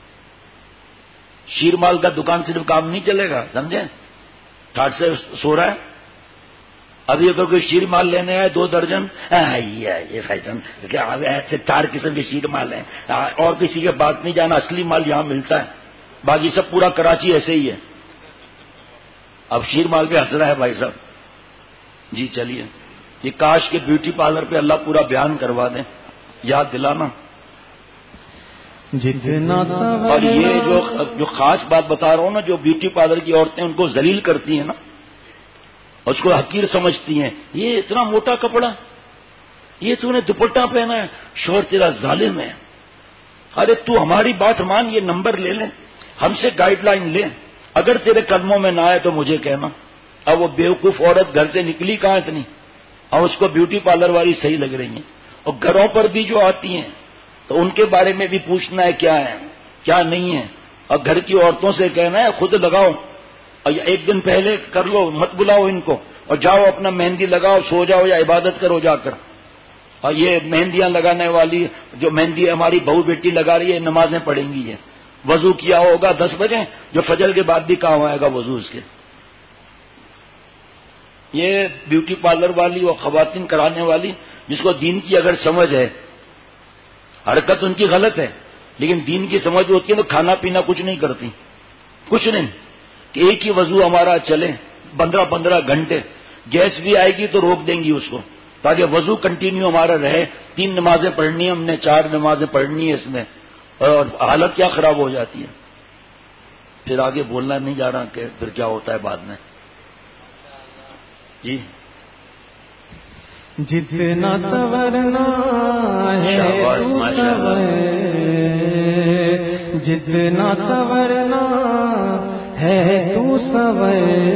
شیر مال کا دکان صرف کام نہیں چلے گا، سمجھیں؟ ٹھاٹ سے سو رہا ہے. ابھی اگر کوئی شیر مال لینے آئے 2 درجن، یہ فیشن کیا ایسے 4 قسم کے شیر مال ہیں، اور کسی کے پاس نہیں جانا، اصلی مال یہاں ملتا ہے. باقی سب پورا کراچی ایسے ہی ہے. اب شیر مال پہ ہنس رہا ہے بھائی صاحب. جی چلیے، یہ کاش کے بیوٹی پارلر پہ اللہ پورا بیان کروا دیں. یاد دلانا. جتنا اور یہ جو خاص بات بتا رہا ہوں نا، جو بیوٹی پارلر کی عورتیں ان کو ذلیل کرتی ہیں نا، اس کو حقیر سمجھتی ہیں. یہ اتنا موٹا کپڑا، یہ تو نے دوپٹہ پہنا ہے، شوہر تیرا ظالم ہے. ارے تو ہماری بات مان، یہ نمبر لے لیں، ہم سے گائیڈ لائن لیں. اگر تیرے قدموں میں نہ آئے تو مجھے کہنا. اب وہ بیوقوف عورت گھر سے نکلی کہاں اتنی، اور اس کو بیوٹی پارلر والی صحیح لگ رہی ہیں. اور گھروں پر بھی جو آتی ہیں تو ان کے بارے میں بھی پوچھنا ہے کیا ہے کیا نہیں ہے. اور گھر کی عورتوں سے کہنا ہے خود لگاؤ، اور ایک دن پہلے کر لو، مت بلاؤ ان کو، اور جاؤ اپنا مہندی لگاؤ، سو جاؤ یا عبادت کرو جا کر. اور یہ مہندیاں لگانے والی جو مہندی ہماری بہو بیٹی لگا رہی ہے، نمازیں پڑھیں گی. یہ وضو کیا ہوگا 10 بجے، جو فجر کے بعد بھی کہاں آئے گا وضو اس کے. یہ بیوٹی پارلر والی اور خواتین کرانے والی، جس کو دین کی اگر سمجھ ہے، حرکت ان کی غلط ہے لیکن دین کی سمجھ ہوتی ہے، تو کھانا پینا کچھ نہیں کرتی. کچھ نہیں کہ ایک ہی وضو ہمارا چلے 15 گھنٹے. گیس بھی آئے گی تو روک دیں گی اس کو، تاکہ وضو کنٹینیو ہمارا رہے. 3 نمازیں پڑھنی ہے ہم نے، 4 نمازیں پڑھنی ہے اس میں، اور حالت کیا خراب ہو جاتی ہے. پھر آگے بولنا نہیں جا رہا کہ پھر کیا ہوتا ہے بعد میں. جی جتنا سورنا ہے تو سور، جتنا سورنا ہے تو سور.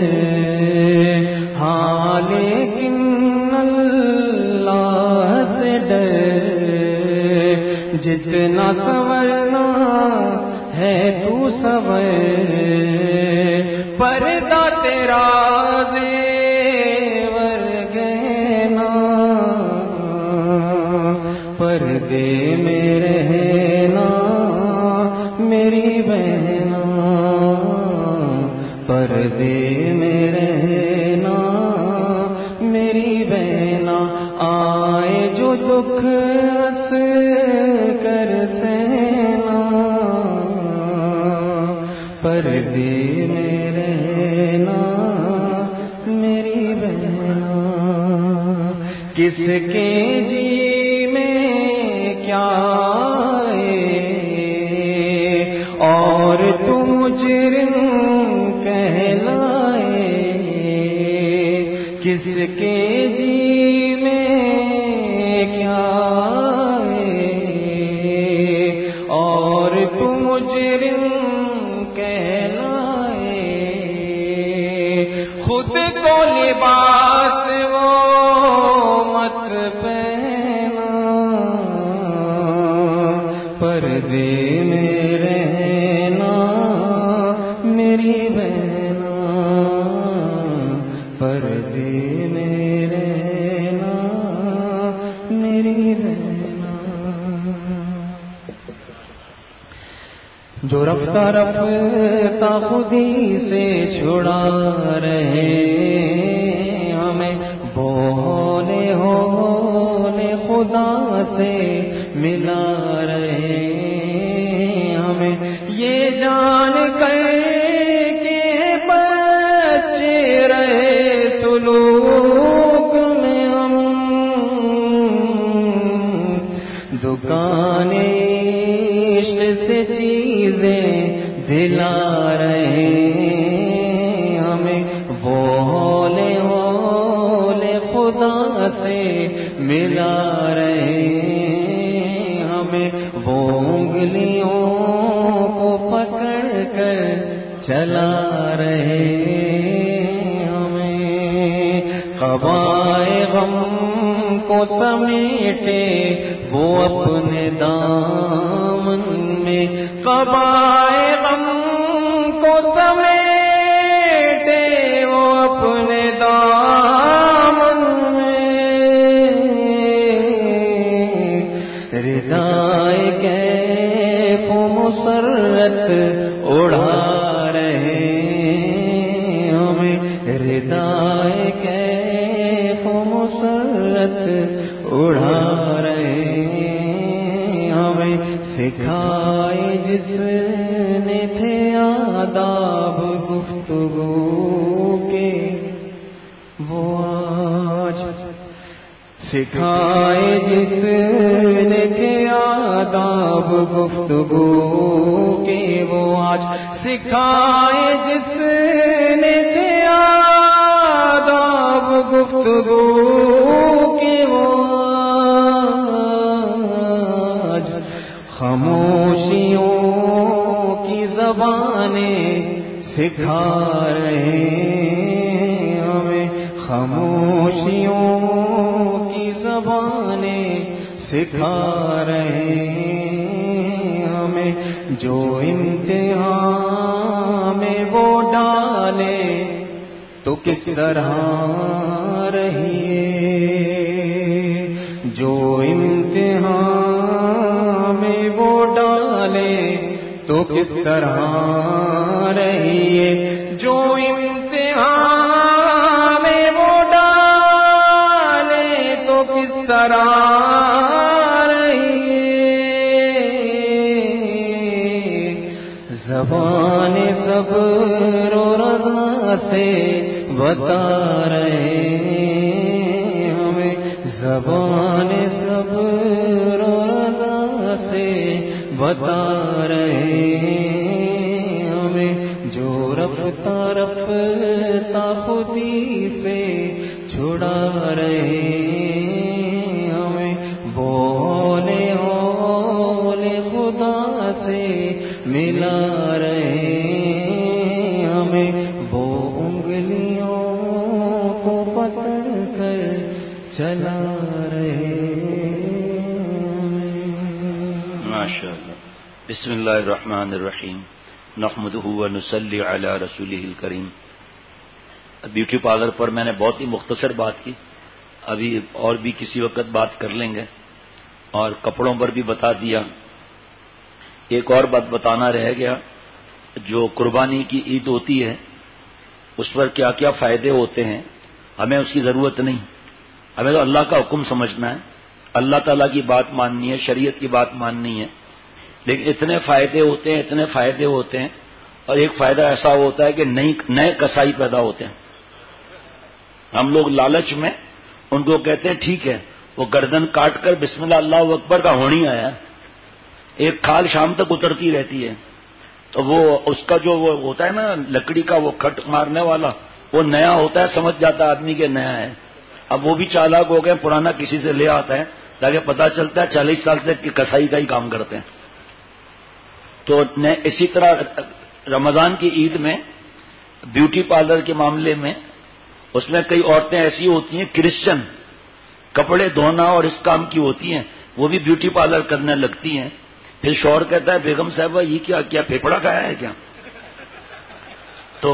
ہاں لیکن اللہ سے ڈر. جتنا سورنا ہے تو سور، پردہ تیرا پردے میں رہنا میری بہنا، پردے میں رہنا میری بہنا. آئے جو دکھ ہنس کر سہنا، پردے میں رہنا میری بہنا. کس کے جی اور تو مجرم کہلائے، کس کے جی میں کیا ہے، اور تو مجرم کہلائے. خود کو لباس وہ مت پہنا، پردے میں رہنا میری بہنا، پردے میں رہنا میری بہنا. جو رفتہ رفتہ خودی سے چھڑا رہے ہمیں، سے ملا رہے ہمیں یہ جان کر کے بچے رہے سلوک میں ہم دکان عشق سے چیزیں دلا رہے ہمیں وہ ہولے ہولے خدا سے ملا رہے ہمیں وہ انگلیوں کو پکڑ کر چلا رہے ہمیں قبائے غم کو سمیٹے وہ اپنے دامن میں قبائے غم کو سمیٹے وہ اپنے دامن میں ردائے کیف و مسرت اڑا رہے ہمیں ردائے کیف و مسرت اڑا رہے ہمیں سکھائے جس نے تھے آداب گفتگو کے وہ آج سکھائے جس نے تھے آداب گفتگو کے وہ آج سکھائے جس نے تھے آداب گفتگو کے وہ آج خاموشیوں کی زبانیں سکھا رہے ہمیں خاموشیوں کی زبانیں سکھا رہے ہمیں جو امتحان میں وہ ڈالے تو کس طرح رہیے جو امتحان میں وہ ڈالے تو کس طرح رہیے جو امتحان میں وہ ڈالے تو کس طرح رہیے زبان صبر و رضا سے بتا رہے ہمیں زبان صبر و رضا سے بتا رہے ہمیں جو رفتہ رفتہ خودی سے چھڑا رہے ہمیں وہ ہولے ہولے خدا سے ملا رہے ہمیں وہ انگلیوں کو پکڑ کر چلا رہے ماشاءاللہ بسم اللہ الرحمن الرحیم نحمدہ ونصلی علی رسولہ الکریم. بیوٹی پارلر پر میں نے بہت ہی مختصر بات کی, ابھی اور بھی کسی وقت بات کر لیں گے, اور کپڑوں پر بھی بتا دیا. ایک اور بات بتانا رہ گیا, جو قربانی کی عید ہوتی ہے اس پر کیا کیا فائدے ہوتے ہیں, ہمیں اس کی ضرورت نہیں, ہمیں تو اللہ کا حکم سمجھنا ہے, اللہ تعالیٰ کی بات ماننی ہے, شریعت کی بات ماننی ہے. لیکن اتنے فائدے ہوتے ہیں, اتنے فائدے ہوتے ہیں, اور ایک فائدہ ایسا ہوتا ہے کہ نئے کسائی پیدا ہوتے ہیں. ہم لوگ لالچ میں ان کو کہتے ہیں ٹھیک ہے, وہ گردن کاٹ کر بسم اللہ اللہ اکبر کا ہونی آیا, ایک کھال شام تک اترتی رہتی ہے, تو وہ اس کا جو وہ ہوتا ہے نا لکڑی کا وہ کھٹ مارنے والا, وہ نیا ہوتا ہے, سمجھ جاتا ہے آدمی کے نیا ہے. اب وہ بھی چالاک ہو گئے, پرانا کسی سے لے آتا ہے تاکہ پتا چلتا ہے 40 سال سے کسائی کا ہی کام کرتے ہیں. تو اسی طرح رمضان کی عید میں بیوٹی پارلر کے معاملے میں اس میں کئی عورتیں ایسی ہوتی ہیں کرسچن, کپڑے دھونا اور اس کام کی ہوتی ہیں, وہ بھی بیوٹی پارلر کرنے لگتی ہیں. پھر شوہر کہتا ہے بیگم صاحبہ یہ کیا پھیپڑا کھایا ہے کیا؟ تو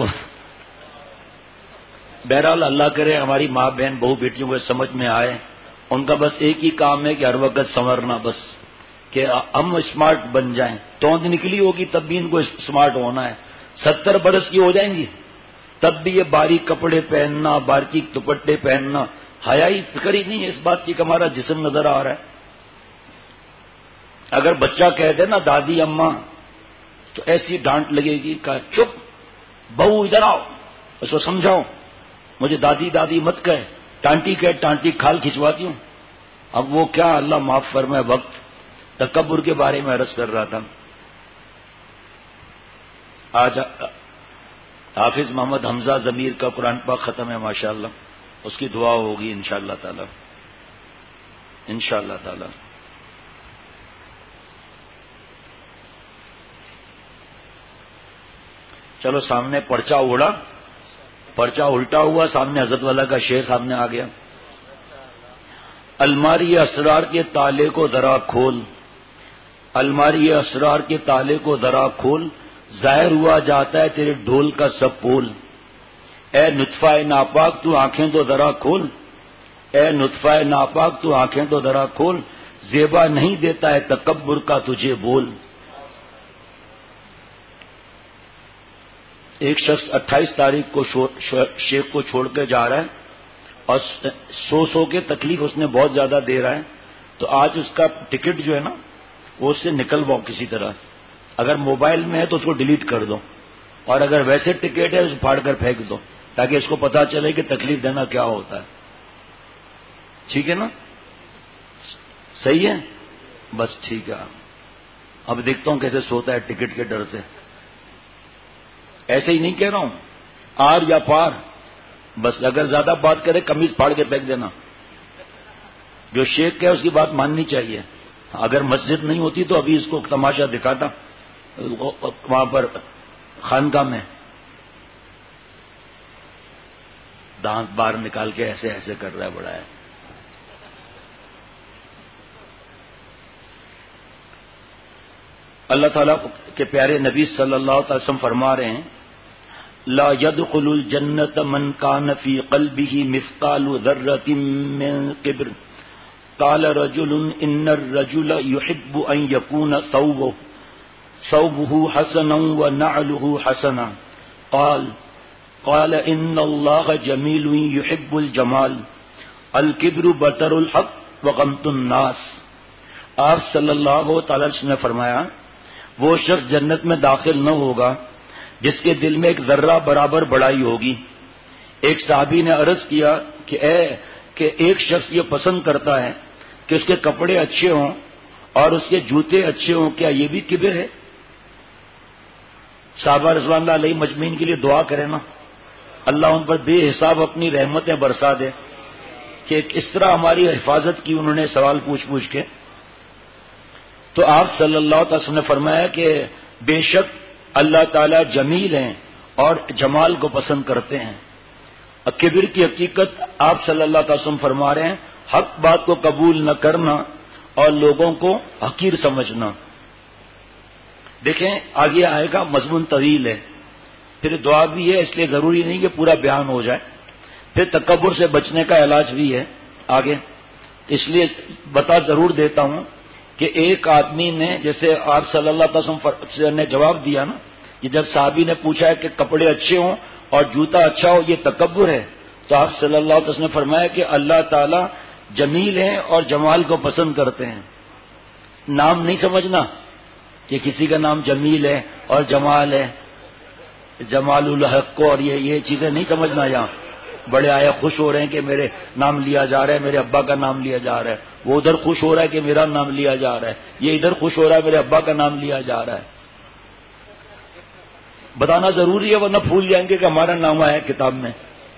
بہرحال اللہ کرے ہماری ماں بہن بہو بیٹیوں کو سمجھ میں آئے, ان کا بس ایک ہی کام ہے کہ ہر وقت سنورنا, بس کہ ہم اسمارٹ بن جائیں. توند نکلی ہوگی تب بھی ان کو اسمارٹ ہونا ہے, 70 برس کی ہو جائیں گی تب بھی یہ باریک کپڑے پہننا, باریک دوپٹے پہننا, حیا ہی فکر ہی نہیں ہے اس بات کی کہ ہمارا جسم نظر آ رہا ہے. اگر بچہ کہہ دے نا دادی اماں تو ایسی ڈانٹ لگے گی کہ چپ بہو ادھر آؤ، اس کو سمجھاؤ مجھے دادی دادی مت کہے، ٹانٹی کہ ٹانٹی کھال کھچواتی ہوں۔ اب وہ کیا اللہ معاف فرمائے، وقت تکبر کے بارے میں عرض کر رہا تھا۔ آج حافظ محمد حمزہ ضمیر کا قرآن پاک ختم ہے ماشاءاللہ، اس کی دعا ہوگی انشاءاللہ تعالی، انشاءاللہ تعالی۔ چلو سامنے پرچہ اڑا، پرچہ الٹا ہوا، سامنے حضرت والا کا شعر سامنے آ گیا۔ الماری اسرار کے تالے کو ذرا کھول، الماری اسرار کے تالے کو ذرا کھول، ظاہر ہوا جاتا ہے تیرے ڈھول کا سب پول۔ اے نطفہ ناپاک تو آنکھیں تو ذرا کھول، اے نطفہ ناپاک تو آنکھیں تو ذرا کھول، زیبا نہیں دیتا ہے تکبر کا تجھے بول۔ ایک شخص 28 تاریخ کو شیخ کو چھوڑ کے جا رہا ہے اور سو کے تکلیف اس نے بہت زیادہ دے رہا ہے، تو آج اس کا ٹکٹ جو ہے نا وہ اس سے نکلواؤ کسی طرح، اگر موبائل میں ہے تو اس کو ڈیلیٹ کر دو، اور اگر ویسے ٹکٹ ہے اس کو پھاڑ کر پھینک دو تاکہ اس کو پتا چلے کہ تکلیف دینا کیا ہوتا ہے۔ ٹھیک ہے نا؟ صحیح ہے؟ بس ٹھیک ہے۔ اب دیکھتا ہوں کیسے سوتا ہے ٹکٹ کے ڈر سے۔ ایسے ہی نہیں کہہ رہا ہوں آر یا پار، بس اگر زیادہ بات کرے قمیض پھاڑ کے پھینک دینا۔ جو شیخ ہے اس کی بات ماننی چاہیے۔ اگر مسجد نہیں ہوتی تو ابھی اس کو تماشا دکھاتا وہاں پر خانقاہ میں، دانت باہر نکال کے ایسے ایسے کر رہا ہے، بڑا ہے۔ اللہ تعالیٰ کے پیارے نبی صلی اللہ علیہ وسلم فرما رہے ہیں لا يدخل الجنت من كان في قلبه مثقال ذرة من كبر قال رجل ان الرجل يحب ان يكون ثوبه حسنا ونعله حسنا قال ان الله جميل يحب الجمال الكبر بطر الحق وغمط الناس۔ آپ صلی اللہ تعالی وسلم نے فرمایا وہ شخص جنت میں داخل نہ ہوگا جس کے دل میں ایک ذرہ برابر بڑائی ہوگی۔ ایک صحابی نے عرض کیا کہ ایک شخص یہ پسند کرتا ہے کہ اس کے کپڑے اچھے ہوں اور اس کے جوتے اچھے ہوں، کیا یہ بھی کبر ہے؟ صحابہ رضوان اللہ علیہ مجمعین کے لیے دعا کریں نا، اللہ ان پر بے حساب اپنی رحمتیں برسا دے کہ اس طرح ہماری حفاظت کی انہوں نے سوال پوچھ کے۔ تو آپ صلی اللہ علیہ وسلم نے فرمایا کہ بے شک اللہ تعالیٰ جمیل ہیں اور جمال کو پسند کرتے ہیں۔ کبر کی حقیقت آپ صلی اللہ علیہ وسلم فرما رہے ہیں حق بات کو قبول نہ کرنا اور لوگوں کو حقیر سمجھنا۔ دیکھیں آگے آئے گا، مضمون طویل ہے، پھر دعا بھی ہے، اس لیے ضروری نہیں کہ پورا بیان ہو جائے، پھر تکبر سے بچنے کا علاج بھی ہے آگے، اس لیے بتا ضرور دیتا ہوں کہ ایک آدمی نے، جیسے آپ صلی اللہ علیہ وسلم نے جواب دیا نا کہ جب صحابی نے پوچھا ہے کہ کپڑے اچھے ہوں اور جوتا اچھا ہو یہ تکبر ہے، تو آپ صلی اللہ علیہ وسلم نے فرمایا کہ اللہ تعالیٰ جمیل ہیں اور جمال کو پسند کرتے ہیں۔ نام نہیں سمجھنا کہ کسی کا نام جمیل ہے اور جمال ہے، جمال الحق کو، اور یہ چیزیں نہیں سمجھنا۔ یہاں بڑے آئے خوش ہو رہے ہیں کہ میرے نام لیا جا رہا ہے، میرے ابا کا نام لیا جا رہا ہے، وہ ادھر خوش ہو رہا ہے کہ میرا نام لیا جا رہا ہے، یہ ادھر خوش ہو رہا ہے میرے ابا کا نام لیا جا رہا ہے۔ بتانا ضروری ہے ورنہ بھول جائیں گے کہ ہمارا نام آیا ہے کتاب میں۔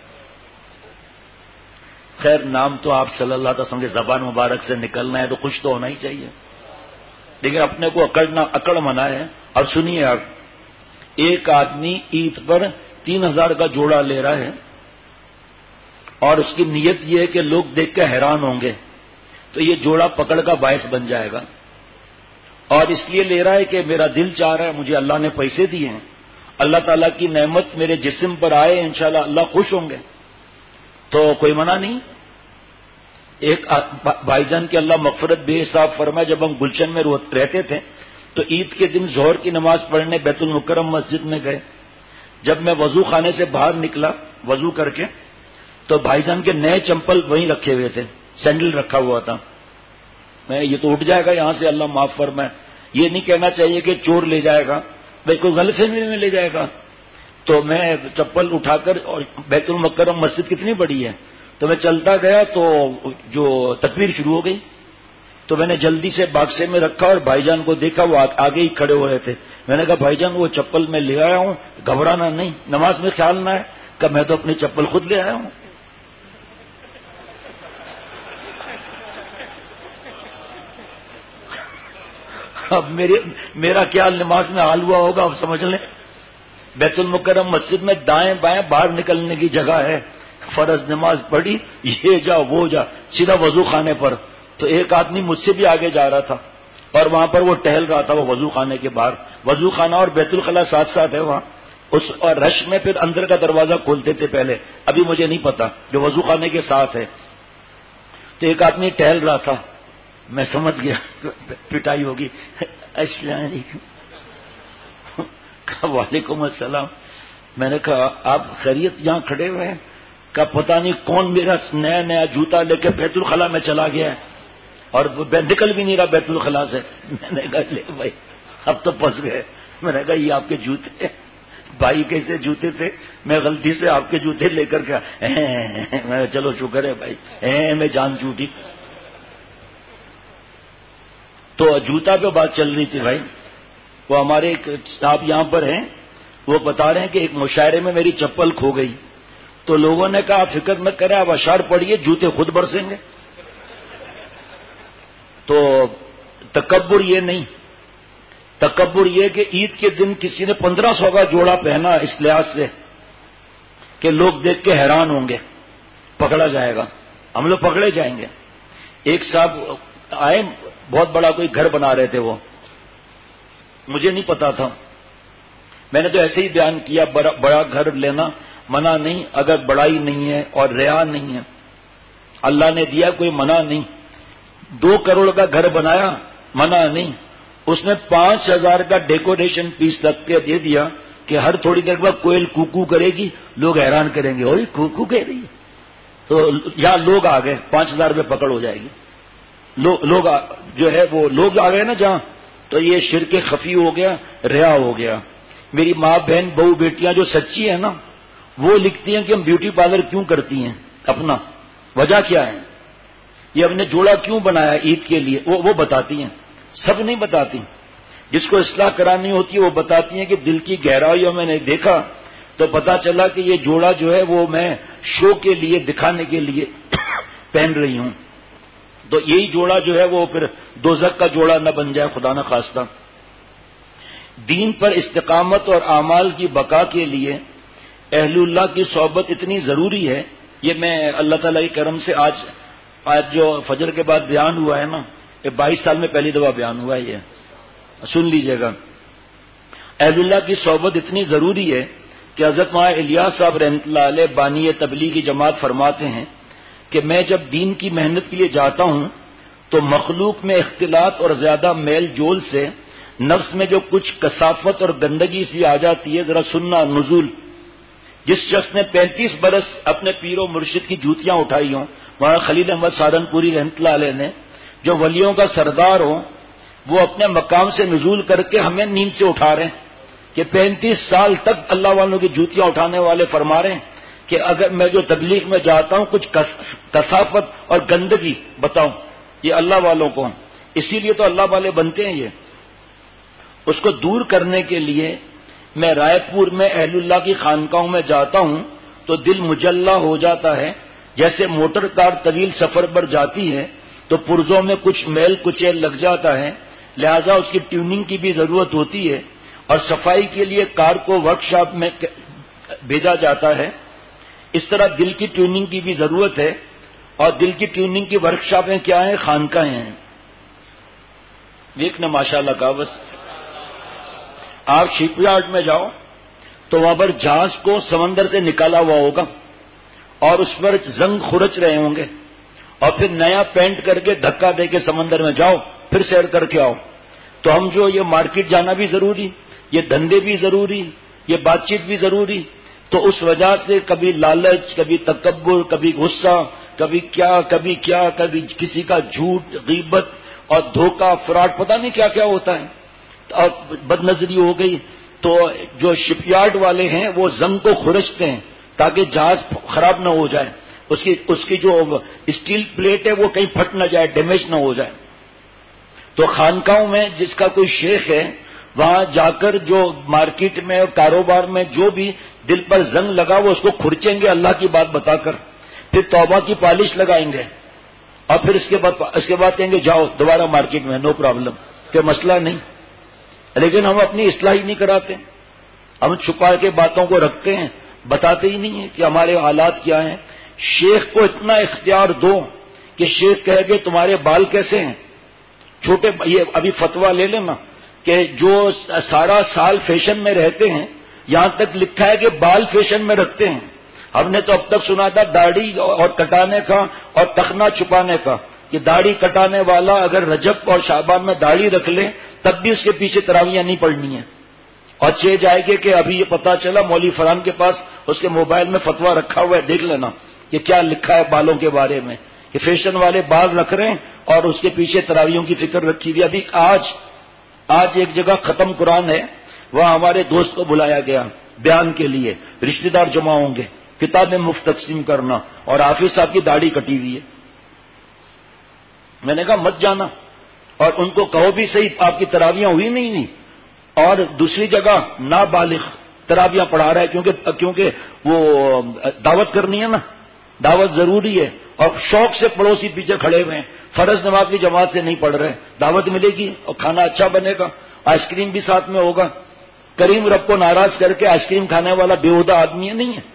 خیر نام تو آپ صلی اللہ علیہ وسلم کی زبان مبارک سے نکلنا ہے تو خوش تو ہونا ہی چاہیے، لیکن اپنے کو اکڑ منا ہے۔ اب سنیے آپ، ایک آدمی عید پر 3000 کا جوڑا لے رہا ہے اور اس کی نیت یہ ہے کہ لوگ دیکھ کے حیران ہوں گے، تو یہ جوڑا پکڑ کا باعث بن جائے گا، اور اس لیے لے رہا ہے کہ میرا دل چاہ رہا ہے، مجھے اللہ نے پیسے دیے ہیں، اللہ تعالیٰ کی نعمت میرے جسم پر آئے، انشاءاللہ اللہ خوش ہوں گے، تو کوئی منع نہیں۔ ایک بھائی جان کے اللہ مغفرت بے حساب فرمائے، جب ہم گلشن میں رہتے تھے تو عید کے دن ظہر کی نماز پڑھنے بیت المکرم مسجد میں گئے، جب میں وضو خانے سے باہر نکلا وضو کر کے تو بھائی جان کے نئے چمپل وہیں رکھے ہوئے تھے، سینڈل رکھا ہوا تھا، میں یہ تو اٹھ جائے گا یہاں سے، اللہ معاف فرمائے. یہ نہیں کہنا چاہیے کہ چور لے جائے گا، بھائی کوئی غلط فہمی میں لے جائے گا. تو میں چپل اٹھا کر، اور بیت المکرم مسجد کتنی بڑی ہے، تو میں چلتا گیا تو جو تکبیر شروع ہو گئی، تو میں نے جلدی سے باکسے میں رکھا اور بھائی جان کو دیکھا، وہ آگے ہی کھڑے ہو رہے تھے. میں نے کہا بھائی جان وہ چپل میں لے آیا ہوں، گھبرانا نہیں، نماز میں خیال نہ ہے. کہ میں تو اپنی چپل خود لے آیا ہوں. اب میرا کیا نماز میں حال ہوا ہوگا اب سمجھ لیں. بیت المکرم مسجد میں دائیں بائیں باہر نکلنے کی جگہ ہے، فرض نماز پڑھی، یہ جا وہ جا، سیدھا وضو خانے پر. تو ایک آدمی مجھ سے بھی آگے جا رہا تھا اور وہاں پر وہ ٹہل رہا تھا، وہ وضو خانے کے باہر. وضو خانہ اور بیت الخلاء ساتھ ساتھ ہے وہاں. اس اور رش میں پھر اندر کا دروازہ کھولتے تھے پہلے، ابھی مجھے نہیں پتا، جو وضو خانے کے ساتھ ہے. تو ایک آدمی ٹہل رہا تھا، میں سمجھ گیا پٹائی ہوگی. السلام علیکم. کہا وعلیکم السلام. میں نے کہا آپ خیریت یہاں کھڑے ہوئے ہیں؟ کہا پتہ نہیں کون میرا نیا نیا جوتا لے کے بیت الخلاء میں چلا گیا ہے اور نکل بھی نہیں رہا بیت الخلاء سے. میں نے کہا لے بھائی اب تو پھنس گئے. میں نے کہا یہ آپ کے جوتے؟ بھائی کیسے جوتے تھے؟ میں غلطی سے آپ کے جوتے لے کر کے میں چلو شکر ہے بھائی، میں جان چھوٹی. تو جوتا پہ بات چل رہی تھی بھائی. وہ ہمارے ایک صاحب یہاں پر ہیں، وہ بتا رہے ہیں کہ ایک مشاعرے میں میری چپل کھو گئی، تو لوگوں نے کہا آپ فکر مت کریں، آپ اشعار پڑھیے، جوتے خود برسیں گے. تو تکبر یہ نہیں، تکبر یہ کہ عید کے دن کسی نے 1500 کا جوڑا پہنا اس لحاظ سے کہ لوگ دیکھ کے حیران ہوں گے، پکڑا جائے گا، ہم لوگ پکڑے جائیں گے. ایک صاحب آئے، بہت بڑا کوئی گھر بنا رہے تھے، وہ مجھے نہیں پتا تھا، میں نے تو ایسے ہی بیان کیا بڑا گھر لینا منع نہیں اگر بڑائی نہیں ہے اور ریا نہیں ہے. اللہ نے دیا کوئی منع نہیں. 2 کروڑ کا گھر بنایا منع نہیں. اس میں 5000 کا ڈیکوریشن پیس لگ کے دے دیا کہ ہر تھوڑی دیر بعد کوئل کوکو کرے گی، لوگ حیران کریں گے اوئے کوکو کہہ رہی ہے. تو یہاں لوگ آ گئے، 5000 روپے پکڑ ہو جائے گی. لوگ جو ہے وہ لوگ آ گئے نا جہاں، تو یہ شرک خفی ہو گیا، ریا ہو گیا. میری ماں بہن بہو بیٹیاں جو سچی ہیں نا، وہ لکھتی ہیں کہ ہم بیوٹی پارلر کیوں کرتی ہیں، اپنا وجہ کیا ہے، یہ ہم نے جوڑا کیوں بنایا عید کے لیے، وہ بتاتی ہیں. سب نہیں بتاتی. جس کو اصلاح کرانی ہوتی ہے وہ بتاتی ہیں کہ دل کی گہرائیوں میں نے دیکھا تو پتا چلا کہ یہ جوڑا جو ہے وہ میں شو کے لیے، دکھانے کے لیے پہن رہی ہوں. تو یہی جوڑا جو ہے وہ پھر دوزخ کا جوڑا نہ بن جائے، خدا نہ خواستہ. دین پر استقامت اور اعمال کی بقا کے لیے اہل اللہ کی صحبت اتنی ضروری ہے. یہ میں اللہ تعالیٰ کے کرم سے آج جو فجر کے بعد بیان ہوا ہے نا، یہ 22 سال میں پہلی دفعہ بیان ہوا ہے، یہ سن لیجئے گا. اہل اللہ کی صحبت اتنی ضروری ہے کہ حضرت مولانا الیاس صاحب رحمۃ اللہ علیہ بانی تبلیغی جماعت فرماتے ہیں کہ میں جب دین کی محنت کے لیے جاتا ہوں تو مخلوق میں اختلاط اور زیادہ میل جول سے نفس میں جو کچھ کثافت اور گندگی سی آ جاتی ہے، ذرا سننا نزول. جس شخص نے 35 برس اپنے پیر و مرشد کی جوتیاں اٹھائی ہوں، وہاں خلیل احمد سہارنپوری رحمۃ اللہ علیہ نے، جو ولیوں کا سردار ہوں، وہ اپنے مقام سے نزول کر کے ہمیں نیند سے اٹھا رہے ہیں کہ 35 سال تک اللہ والوں کی جوتیاں اٹھانے والے فرما رہے ہیں کہ اگر میں جو تبلیغ میں جاتا ہوں کچھ کثافت اور گندگی بتاؤں، یہ اللہ والوں کو، اسی لیے تو اللہ والے بنتے ہیں. یہ اس کو دور کرنے کے لیے میں رائے پور میں اہل اللہ کی خانقاہوں میں جاتا ہوں تو دل مجلہ ہو جاتا ہے. جیسے موٹر کار طویل سفر پر جاتی ہے تو پرزوں میں کچھ میل کچیل لگ جاتا ہے، لہذا اس کی ٹیوننگ کی بھی ضرورت ہوتی ہے اور صفائی کے لیے کار کو ورکشاپ میں بھیجا جاتا ہے. اس طرح دل کی ٹیوننگ کی بھی ضرورت ہے، اور دل کی ٹیوننگ کی ورکشاپیں کیا ہیں؟ خانقاہیں ہیں. دیکھنا ماشاءاللہ کا بس آپ شپ یارڈ میں جاؤ تو وہاں پر جہاز کو سمندر سے نکالا ہوا ہوگا اور اس پر زنگ خرچ رہے ہوں گے، اور پھر نیا پینٹ کر کے دھکا دے کے سمندر میں جاؤ، پھر سیر کر کے آؤ. تو ہم جو یہ مارکیٹ جانا بھی ضروری، یہ دھندے بھی ضروری، یہ بات چیت بھی ضروری. تو اس وجہ سے کبھی لالچ، کبھی تکبر، کبھی غصہ، کبھی کیا کبھی کسی کا جھوٹ، غیبت، اور دھوکہ فراڈ پتہ نہیں کیا کیا ہوتا ہے، اور بد نظری ہو گئی. تو جو شپ یارڈ والے ہیں وہ زنگ کو خرچتے ہیں تاکہ جہاز خراب نہ ہو جائے، اس کی جو اسٹیل پلیٹ ہے وہ کہیں پھٹ نہ جائے، ڈیمیج نہ ہو جائے. تو خانقاہوں میں جس کا کوئی شیخ ہے وہاں جا کر جو مارکیٹ میں اور کاروبار میں جو بھی دل پر زنگ لگا وہ اس کو کھرچیں گے اللہ کی بات بتا کر، پھر توبہ کی پالش لگائیں گے، اور پھر اس کے بعد کہیں گے جاؤ دوبارہ مارکیٹ میں، نو پرابلم، کہ مسئلہ نہیں. لیکن ہم اپنی اصلاح ہی نہیں کراتے، ہم چھپا کے باتوں کو رکھتے ہیں، بتاتے ہی نہیں ہیں کہ ہمارے حالات کیا ہیں. شیخ کو اتنا اختیار دو کہ شیخ کہے کہ تمہارے بال کیسے ہیں چھوٹے. یہ ابھی فتویٰ لے لینا کہ جو سارا سال فیشن میں رہتے ہیں، یہاں تک لکھا ہے کہ بال فیشن میں رکھتے ہیں. ہم نے تو اب تک سنا تھا داڑھی اور کٹانے کا اور ٹخنا چھپانے کا، کہ داڑھی کٹانے والا اگر رجب اور شعبان میں داڑھی رکھ لے تب بھی اس کے پیچھے تراویحیں نہیں پڑھنی ہیں. اور چہ جائے گے کہ ابھی یہ پتا چلا مولوی فرحان کے پاس اس کے موبائل میں فتویٰ رکھا ہوا ہے، دیکھ لینا کہ کیا لکھا ہے بالوں کے بارے میں، کہ فیشن والے بال رکھ رہے ہیں اور اس کے پیچھے تراویحوں کی فکر رکھی ہوئی. ابھی آج ایک جگہ ختم قرآن ہے، وہاں ہمارے دوست کو بلایا گیا بیان کے لیے، رشتہ دار جمع ہوں گے، کتابیں مفت تقسیم کرنا، اور حافظ صاحب کی داڑھی کٹی ہوئی ہے. میں نے کہا مت جانا، اور ان کو کہو بھی صحیح آپ کی تراویحیں ہوئی نہیں. اور دوسری جگہ نابالغ تراویحیں پڑھا رہا ہے کیونکہ وہ دعوت کرنی ہے نا، دعوت ضروری ہے، اور شوق سے پڑوسی پیچھے کھڑے ہوئے ہیں، فرض نماز کی جماعت سے نہیں پڑھ رہے، دعوت ملے گی اور کھانا اچھا بنے گا، آئس کریم بھی ساتھ میں ہوگا. کریم رب کو ناراض کر کے آئس کریم کھانے والا بےہودہ آدمی ہے نہیں ہے.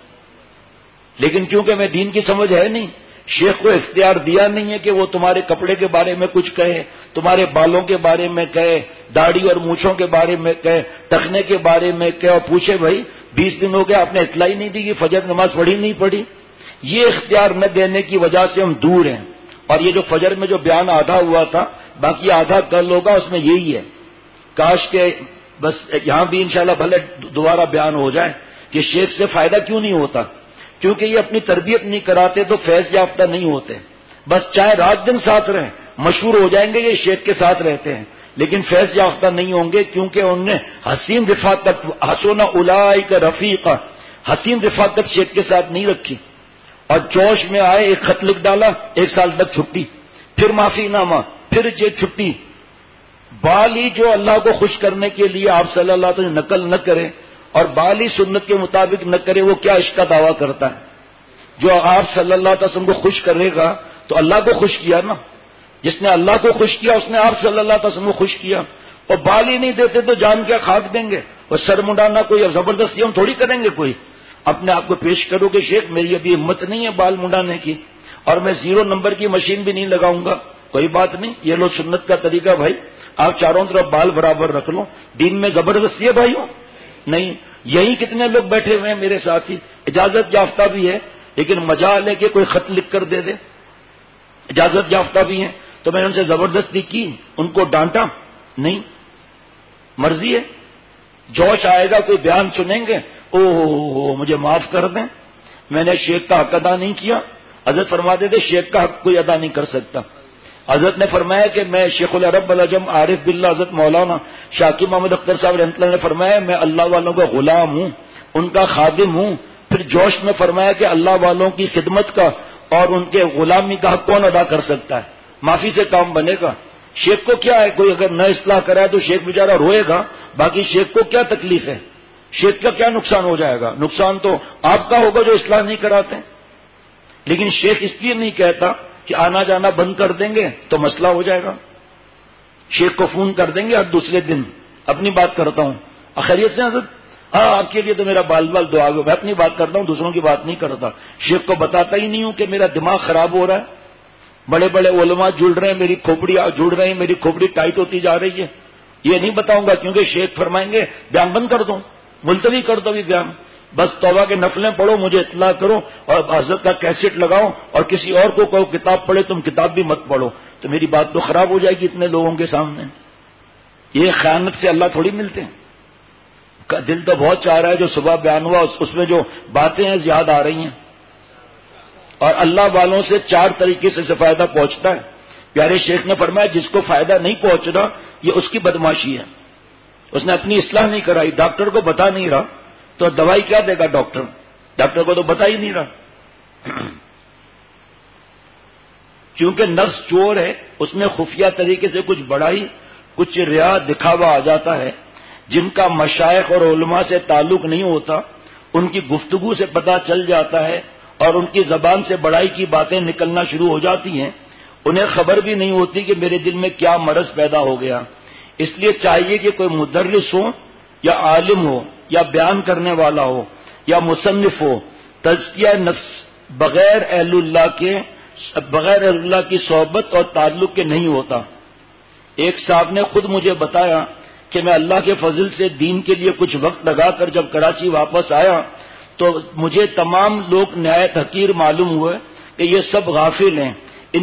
لیکن کیونکہ میں دین کی سمجھ ہے نہیں، شیخ کو اختیار دیا نہیں ہے کہ وہ تمہارے کپڑے کے بارے میں کچھ کہے، تمہارے بالوں کے بارے میں کہے، داڑھی اور مونچھوں کے بارے میں کہے، ٹخنے کے بارے میں کہے، اور پوچھے بھائی 20 دن ہو گئے آپ نے اطلاع ہی نہیں دی کہ فجر نماز پڑھی نہیں پڑھی. یہ اختیار نہ دینے کی وجہ سے ہم دور ہیں. اور یہ جو فجر میں جو بیان آدھا ہوا تھا، باقی آدھا کل ہوگا، اس میں یہی ہے. کاش کہ بس یہاں بھی انشاءاللہ بھلے دوبارہ بیان ہو جائے کہ شیخ سے فائدہ کیوں نہیں ہوتا، کیونکہ یہ اپنی تربیت نہیں کراتے تو فیض یافتہ نہیں ہوتے. بس چاہے رات دن ساتھ رہیں، مشہور ہو جائیں گے یہ شیخ کے ساتھ رہتے ہیں، لیکن فیض یافتہ نہیں ہوں گے، کیونکہ انہوں نے حسین رفاقت، حسن اولئک رفیقا، حسین رفاقت شیخ کے ساتھ نہیں رکھی. اور جوش میں آئے ایک خط لکھ ڈالا، 1 سال تک چھٹی، پھر معافی نامہ، پھر یہ چھٹی. بال ہی جو اللہ کو خوش کرنے کے لیے آپ صلی اللہ علیہ وسلم نقل نہ کرے اور بال ہی سنت کے مطابق نہ کرے، وہ کیا عشق کا دعویٰ کرتا ہے؟ جو آپ صلی اللہ علیہ وسلم کو خوش کرے گا تو اللہ کو خوش کیا نا، جس نے اللہ کو خوش کیا اس نے آپ صلی اللہ علیہ وسلم کو خوش کیا. اور بال ہی نہیں دیتے تو جان کیا خاک دیں گے. اور سر منڈانا کوئی اب زبردستی ہم تھوڑی کریں گے، کوئی اپنے آپ کو پیش کرو کہ شیخ میری ابھی ہمت نہیں ہے بال منڈانے کی، اور میں 0 نمبر کی مشین بھی نہیں لگاؤں گا. کوئی بات نہیں، یہ لو سنت کا طریقہ بھائی، آپ چاروں طرف بال برابر رکھ لو. دین میں زبردستی ہے بھائیوں؟ نہیں. یہی کتنے لوگ بیٹھے ہوئے ہیں میرے ساتھی، اجازت یافتہ بھی ہے، لیکن مجال ہے کہ کوئی خط لکھ کر دے دے، اجازت یافتہ بھی ہیں. تو میں نے ان سے زبردستی کی، ان کو ڈانٹا نہیں، مرضی ہے. جوش آئے گا کوئی بیان سنیں گے، او مجھے معاف کر دیں، میں نے شیخ کا حق ادا نہیں کیا. حضرت فرماتے تھے شیخ کا حق کوئی ادا نہیں کر سکتا. حضرت نے فرمایا کہ میں شیخ العرب العجم عارف باللہ حضرت مولانا شاکی محمد اختر صاحب رحمۃ اللہ نے فرمایا میں اللہ والوں کا غلام ہوں، ان کا خادم ہوں. پھر جوش میں فرمایا کہ اللہ والوں کی خدمت کا اور ان کے غلامی کا حق کون ادا کر سکتا ہے؟ معافی سے کام بنے گا. شیخ کو کیا ہے، کوئی اگر نہ اصلاح کرائے تو شیخ بیچارہ روئے گا، باقی شیخ کو کیا تکلیف ہے، شیخ کا کیا نقصان ہو جائے گا؟ نقصان تو آپ کا ہوگا جو اصلاح نہیں کراتے. لیکن شیخ اس لیے نہیں کہتا کہ آنا جانا بند کر دیں گے تو مسئلہ ہو جائے گا. شیخ کو فون کر دیں گے ہر دوسرے دن، اپنی بات کرتا ہوں خیریت سے حضرت، ہاں آپ کے لیے تو میرا بال دعا گو، میں اپنی بات کرتا ہوں، دوسروں کی بات نہیں کرتا. شیخ کو بتاتا ہی نہیں ہوں کہ میرا دماغ خراب ہو رہا ہے، بڑے بڑے علماء جڑ رہے ہیں، میری کھوپڑی جڑ رہی ہے، میری کھوپڑی ٹائٹ ہوتی جا رہی ہے. یہ نہیں بتاؤں گا کیونکہ شیخ فرمائیں گے بیان بند کر دو، ملتوی کر دو بھی بیان، بس توبہ کے نفلیں پڑھو، مجھے اطلاع کرو اور حضرت کا کیسٹ لگاؤ، اور کسی اور کو کہو کتاب پڑھے، تم کتاب بھی مت پڑھو. تو میری بات تو خراب ہو جائے گی اتنے لوگوں کے سامنے. یہ خیانت سے اللہ تھوڑی ملتے ہیں. دل تو بہت چاہ رہا ہے جو صبح بیان ہوا اس میں جو باتیں ہیں زیادہ آ رہی ہیں. اور اللہ والوں سے 4 طریقے سے فائدہ پہنچتا ہے. پیارے شیخ نے فرمایا جس کو فائدہ نہیں پہنچ رہا یہ اس کی بدماشی ہے، اس نے اپنی اصلاح نہیں کرائی، ڈاکٹر کو بتا نہیں رہا تو دوائی کیا دے گا ڈاکٹر کو تو بتا ہی نہیں رہا۔ کیونکہ نفس چور ہے، اس میں خفیہ طریقے سے کچھ بڑائی، کچھ ریا دکھاوا آ جاتا ہے۔ جن کا مشائخ اور علماء سے تعلق نہیں ہوتا ان کی گفتگو سے پتہ چل جاتا ہے اور ان کی زبان سے بڑائی کی باتیں نکلنا شروع ہو جاتی ہیں، انہیں خبر بھی نہیں ہوتی کہ میرے دل میں کیا مرض پیدا ہو گیا۔ اس لیے چاہیے کہ کوئی مدرس ہو یا عالم ہو یا بیان کرنے والا ہو یا مصنف ہو، تزکیہ نفس بغیر اہل اللہ کی صحبت اور تعلق کے نہیں ہوتا۔ ایک صاحب نے خود مجھے بتایا کہ میں اللہ کے فضل سے دین کے لیے کچھ وقت لگا کر جب کراچی واپس آیا تو مجھے تمام لوگ نہایت حقیر معلوم ہوئے کہ یہ سب غافل ہیں،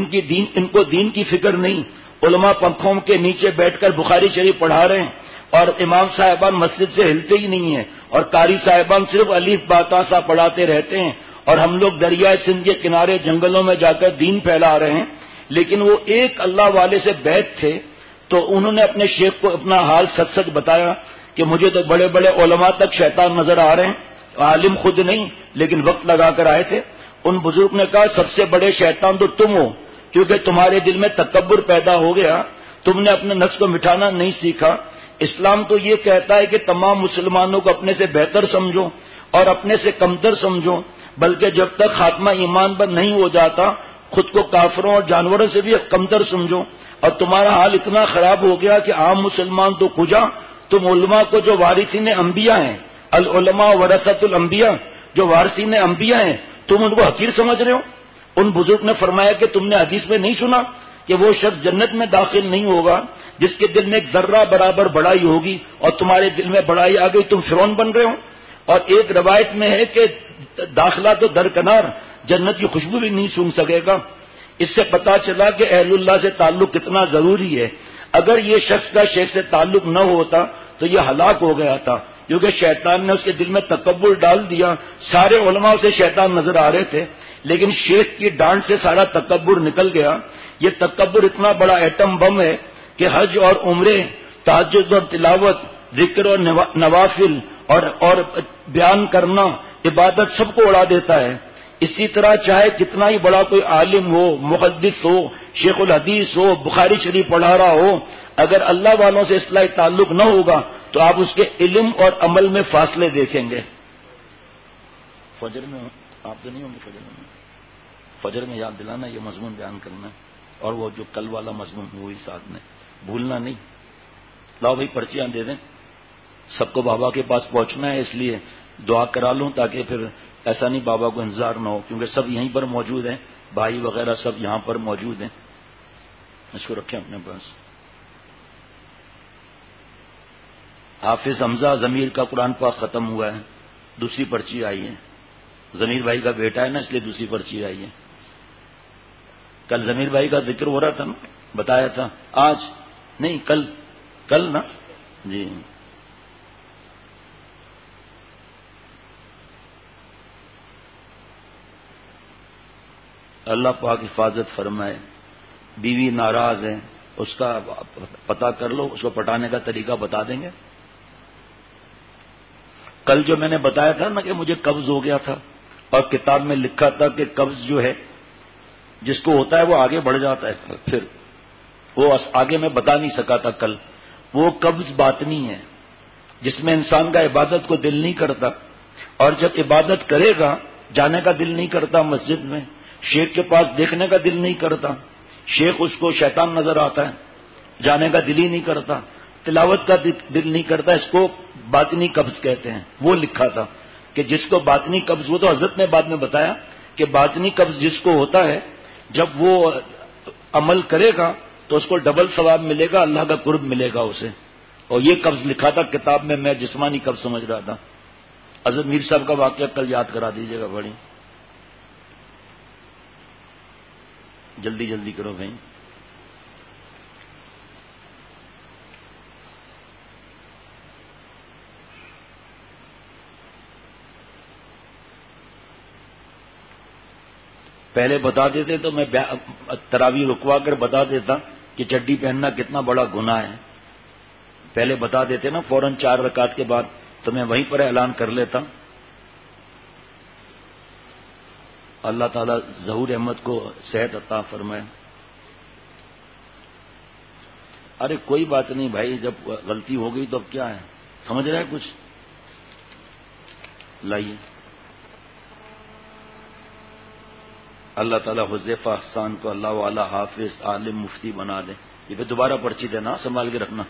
ان کو دین کی فکر نہیں، علماء پنکھوں کے نیچے بیٹھ کر بخاری شریف پڑھا رہے ہیں اور امام صاحبان مسجد سے ہلتے ہی نہیں ہیں اور قاری صاحبان صرف الف باتا سا پڑھاتے رہتے ہیں اور ہم لوگ دریائے سندھ کے کنارے جنگلوں میں جا کر دین پھیلا رہے ہیں۔ لیکن وہ ایک اللہ والے سے بیت تھے تو انہوں نے اپنے شیخ کو اپنا حال سچ سچ بتایا کہ مجھے تو بڑے بڑے علماء تک شیطان نظر آ رہے ہیں، عالم خود نہیں لیکن وقت لگا کر آئے تھے۔ ان بزرگ نے کہا سب سے بڑے شیطان تو تم ہو، کیونکہ تمہارے دل میں تکبر پیدا ہو گیا، تم نے اپنے نفس کو مٹھانا نہیں سیکھا۔ اسلام تو یہ کہتا ہے کہ تمام مسلمانوں کو اپنے سے بہتر سمجھو اور اپنے سے کمتر سمجھو، بلکہ جب تک خاتمہ ایمان پر نہیں ہو جاتا خود کو کافروں اور جانوروں سے بھی کمتر سمجھو۔ اور تمہارا حال اتنا خراب ہو گیا کہ عام مسلمان تو کھجا، تم علماء کو جو وارثین انبیاء ہیں، العلماء ورثۃ الانبیاء، جو وارثین انبیاء ہیں، تم ان کو حقیر سمجھ رہے ہو۔ ان بزرگ نے فرمایا کہ تم نے حدیث میں نہیں سنا کہ وہ شخص جنت میں داخل نہیں ہوگا جس کے دل میں ایک ذرہ برابر بڑائی ہوگی، اور تمہارے دل میں بڑائی آ گئی، تم فرعون بن رہے ہو۔ اور ایک روایت میں ہے کہ داخلہ تو درکنار، جنت کی خوشبو بھی نہیں سونگھ سکے گا۔ اس سے پتا چلا کہ اہل اللہ سے تعلق کتنا ضروری ہے۔ اگر یہ شخص کا شیخ سے تعلق نہ ہوتا تو یہ ہلاک ہو گیا تھا، کیونکہ شیطان نے اس کے دل میں تکبر ڈال دیا۔ سارے علماء سے شیطان نظر آ رہے تھے لیکن شیخ کی ڈانٹ سے سارا تکبر نکل گیا۔ یہ تکبر اتنا بڑا ایٹم بم ہے کہ حج اور عمرے، تہجد اور تلاوت، ذکر اور نوافل اور بیان کرنا، عبادت سب کو اڑا دیتا ہے۔ اسی طرح چاہے کتنا ہی بڑا کوئی عالم ہو، محدث ہو، شیخ الحدیث ہو، بخاری شریف پڑھا رہا ہو، اگر اللہ والوں سے اصلاحی تعلق نہ ہوگا تو آپ اس کے علم اور عمل میں فاصلے دیکھیں گے۔ فجر میں آپ تو نہیں ہوں گے، فجر میں یاد دلانا، یہ مضمون بیان کرنا، اور وہ جو کل والا مضمون وہی ساتھ میں بھولنا نہیں۔ لاؤ بھائی پرچیاں دے دیں، سب کو بابا کے پاس پہنچنا ہے، اس لیے دعا کرا لوں تاکہ پھر ایسا نہیں بابا کو انتظار نہ ہو، کیونکہ سب یہیں پر موجود ہیں، بھائی وغیرہ سب یہاں پر موجود ہیں۔ اس کو رکھیں اپنے پاس۔ حافظ حمزہ ضمیر کا قرآن پاک ختم ہوا ہے، دوسری پرچی آئی ہے۔ ضمیر بھائی کا بیٹا ہے نا، اس لیے دوسری پرچی آئی ہے۔ کل ضمیر بھائی کا ذکر ہو رہا تھا نا، بتایا تھا، آج نہیں کل نا جی۔ اللہ پاک حفاظت فرمائے۔ بیوی ناراض ہے، اس کا پتہ کر لو، اس کو پٹانے کا طریقہ بتا دیں گے۔ کل جو میں نے بتایا تھا نا کہ مجھے قبض ہو گیا تھا، اور کتاب میں لکھا تھا کہ قبض جو ہے جس کو ہوتا ہے وہ آگے بڑھ جاتا ہے، پھر وہ آگے میں بتا نہیں سکا تھا کل۔ وہ قبض باطنی ہے جس میں انسان کا عبادت کو دل نہیں کرتا، اور جب عبادت کرے گا جانے کا دل نہیں کرتا، مسجد میں شیخ کے پاس دیکھنے کا دل نہیں کرتا، شیخ اس کو شیطان نظر آتا ہے، جانے کا دل ہی نہیں کرتا، تلاوت کا دل نہیں کرتا، اس کو باطنی قبض کہتے ہیں۔ وہ لکھا تھا کہ جس کو باطنی قبض، وہ تو حضرت نے بعد میں بتایا کہ باطنی قبض جس کو ہوتا ہے جب وہ عمل کرے گا تو اس کو ڈبل ثواب ملے گا، اللہ کا قرب ملے گا اسے۔ اور یہ قبض لکھا تھا کتاب میں جسمانی قبض سمجھ رہا تھا۔ حضرت میر صاحب کا واقعہ کل یاد کرا دیجیے گا، بڑی جلدی کرو بھائی۔ پہلے بتا دیتے تو میں تراویح رکوا کر بتا دیتا کہ چڈی پہننا کتنا بڑا گناہ ہے. پہلے بتا دیتے نا فوراً 4 رکعت کے بعد، تو میں وہیں پر اعلان کر لیتا. اللہ تعالیٰ ظہور احمد کو صحت عطا فرمائے. ارے کوئی بات نہیں بھائی، جب غلطی ہو گئی تو اب کیا ہے، سمجھ رہے ہیں کچھ؟ لائیے. اللہ تعالیٰ حذیفہ احسان کو اللہ والا حافظ عالم مفتی بنا دے. یہ پھر دوبارہ پرچی دینا، سنبھال کے رکھنا.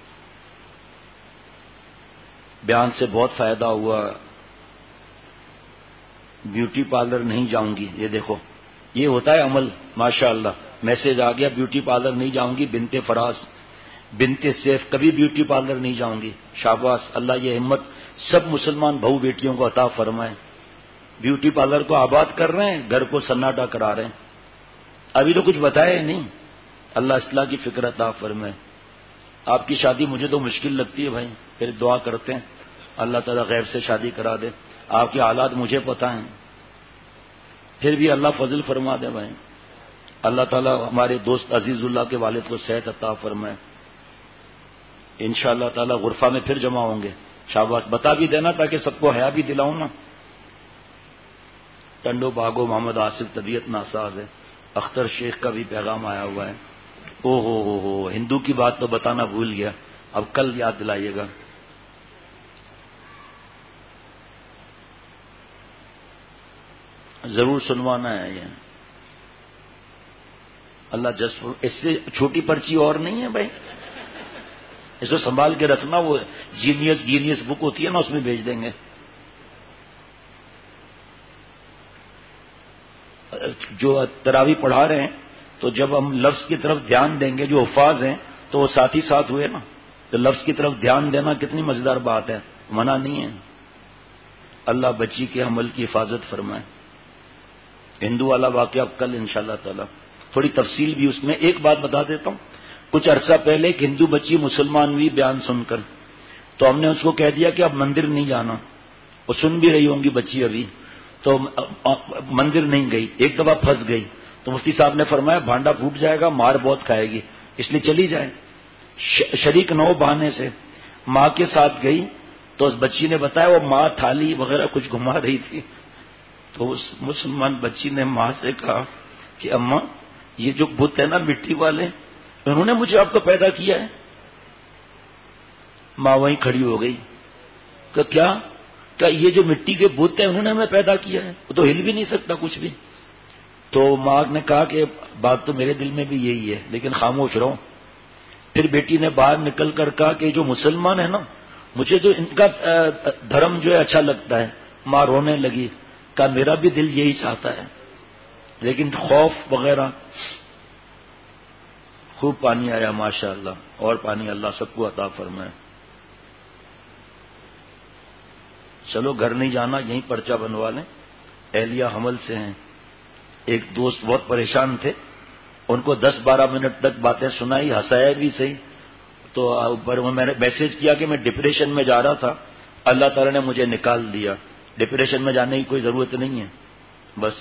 بیان سے بہت فائدہ ہوا. بیوٹی پارلر نہیں جاؤں گی، یہ دیکھو یہ ہوتا ہے عمل. ماشاءاللہ میسج آ گیا، بیوٹی پارلر نہیں جاؤں گی، بنت فراز بنت سیف کبھی بیوٹی پارلر نہیں جاؤں گی. شاباش، اللہ یہ ہمت سب مسلمان بہو بیٹیوں کو عطا فرمائے. بیوٹی پارلر کو آباد کر رہے ہیں، گھر کو سناٹا کرا رہے ہیں. ابھی تو کچھ بتایا ہی نہیں. اللہ اصلاح کی فکر عطا فرمائے. آپ کی شادی مجھے تو مشکل لگتی ہے بھائی، پھر دعا کرتے ہیں اللہ تعالیٰ غیب سے شادی کرا دے. آپ کے حالات مجھے پتہ ہیں، پھر بھی اللہ فضل فرما دے بھائی. اللہ تعالیٰ ہمارے دوست عزیز اللہ کے والد کو صحت عطا فرمائے. انشاءاللہ تعالیٰ غرفہ میں پھر جمع ہوں گے. شاباش، بتا بھی دینا تاکہ سب کو حیا بھی دلاؤں نا. ٹنڈو باغو محمد آصف طبیعت ناساز ہے. اختر شیخ کا بھی پیغام آیا ہوا ہے. او ہو ہندو کی بات تو بتانا بھول گیا، اب کل یاد دلائیے گا. ضرور سنوانا ہے یہ. اللہ جس اس سے چھوٹی پرچی اور نہیں ہے بھائی، اس کو سنبھال کے رکھنا. وہ جینیس بک ہوتی ہے نا، اس میں بھیج دیں گے. جو تراویح پڑھا رہے ہیں تو جب ہم لفظ کی طرف دھیان دیں گے، جو حفاظ ہیں تو وہ ساتھ ہی ساتھ ہوئے نا. تو لفظ کی طرف دھیان دینا کتنی مزیدار بات ہے، منع نہیں ہے. اللہ بچی کے عمل کی حفاظت فرمائے. ہندو والا واقعہ اب کل انشاءاللہ تعالی تھوڑی تفصیل بھی اس میں. ایک بات بتا دیتا ہوں، کچھ عرصہ پہلے ایک ہندو بچی مسلمان ہوئی بیان سن کر، تو ہم نے اس کو کہہ دیا کہ اب مندر نہیں جانا. وہ سن بھی رہی ہوں گی بچی ابھی، تو مندر نہیں گئی. ایک دفعہ پھنس گئی تو مفتی صاحب نے فرمایا بھانڈا پھوٹ جائے گا، مار بہت کھائے گی، اس لیے چلی جائے. شریک نہ ہو بہانے سے ماں کے ساتھ گئی تو اس بچی نے بتایا وہ ماں تھالی وغیرہ کچھ گھما رہی تھی. تو اس مسلمان بچی نے ماں سے کہا کہ اماں یہ جو بت ہے نا مٹی والے، انہوں نے مجھے آپ کو پیدا کیا ہے. ماں وہیں کھڑی ہو گئی کہ کیا یہ جو مٹی کے بت ہیں انہوں نے ہمیں پیدا کیا ہے؟ وہ تو ہل بھی نہیں سکتا کچھ بھی. تو ماں نے کہا کہ بات تو میرے دل میں بھی یہی ہے، لیکن خاموش رہو. پھر بیٹی نے باہر نکل کر کہا کہ جو مسلمان ہیں نا، مجھے جو ان کا دھرم جو ہے اچھا لگتا ہے. ماں رونے لگی، کہا میرا بھی دل یہی چاہتا ہے، لیکن خوف وغیرہ. خوب پانی آیا ماشاءاللہ، اور پانی اللہ سب کو عطا فرمائے. چلو گھر نہیں جانا، یہیں پرچہ بنوا لیں. اہلیہ حمل سے ہیں. ایک دوست بہت پریشان تھے، ان کو 10-12 منٹ تک باتیں سنائی، ہنسایا بھی صحیح. تو میں نے میسج کیا کہ میں ڈپریشن میں جا رہا تھا، اللہ تعالی نے مجھے نکال دیا. ڈپریشن میں جانے کی کوئی ضرورت نہیں ہے. بس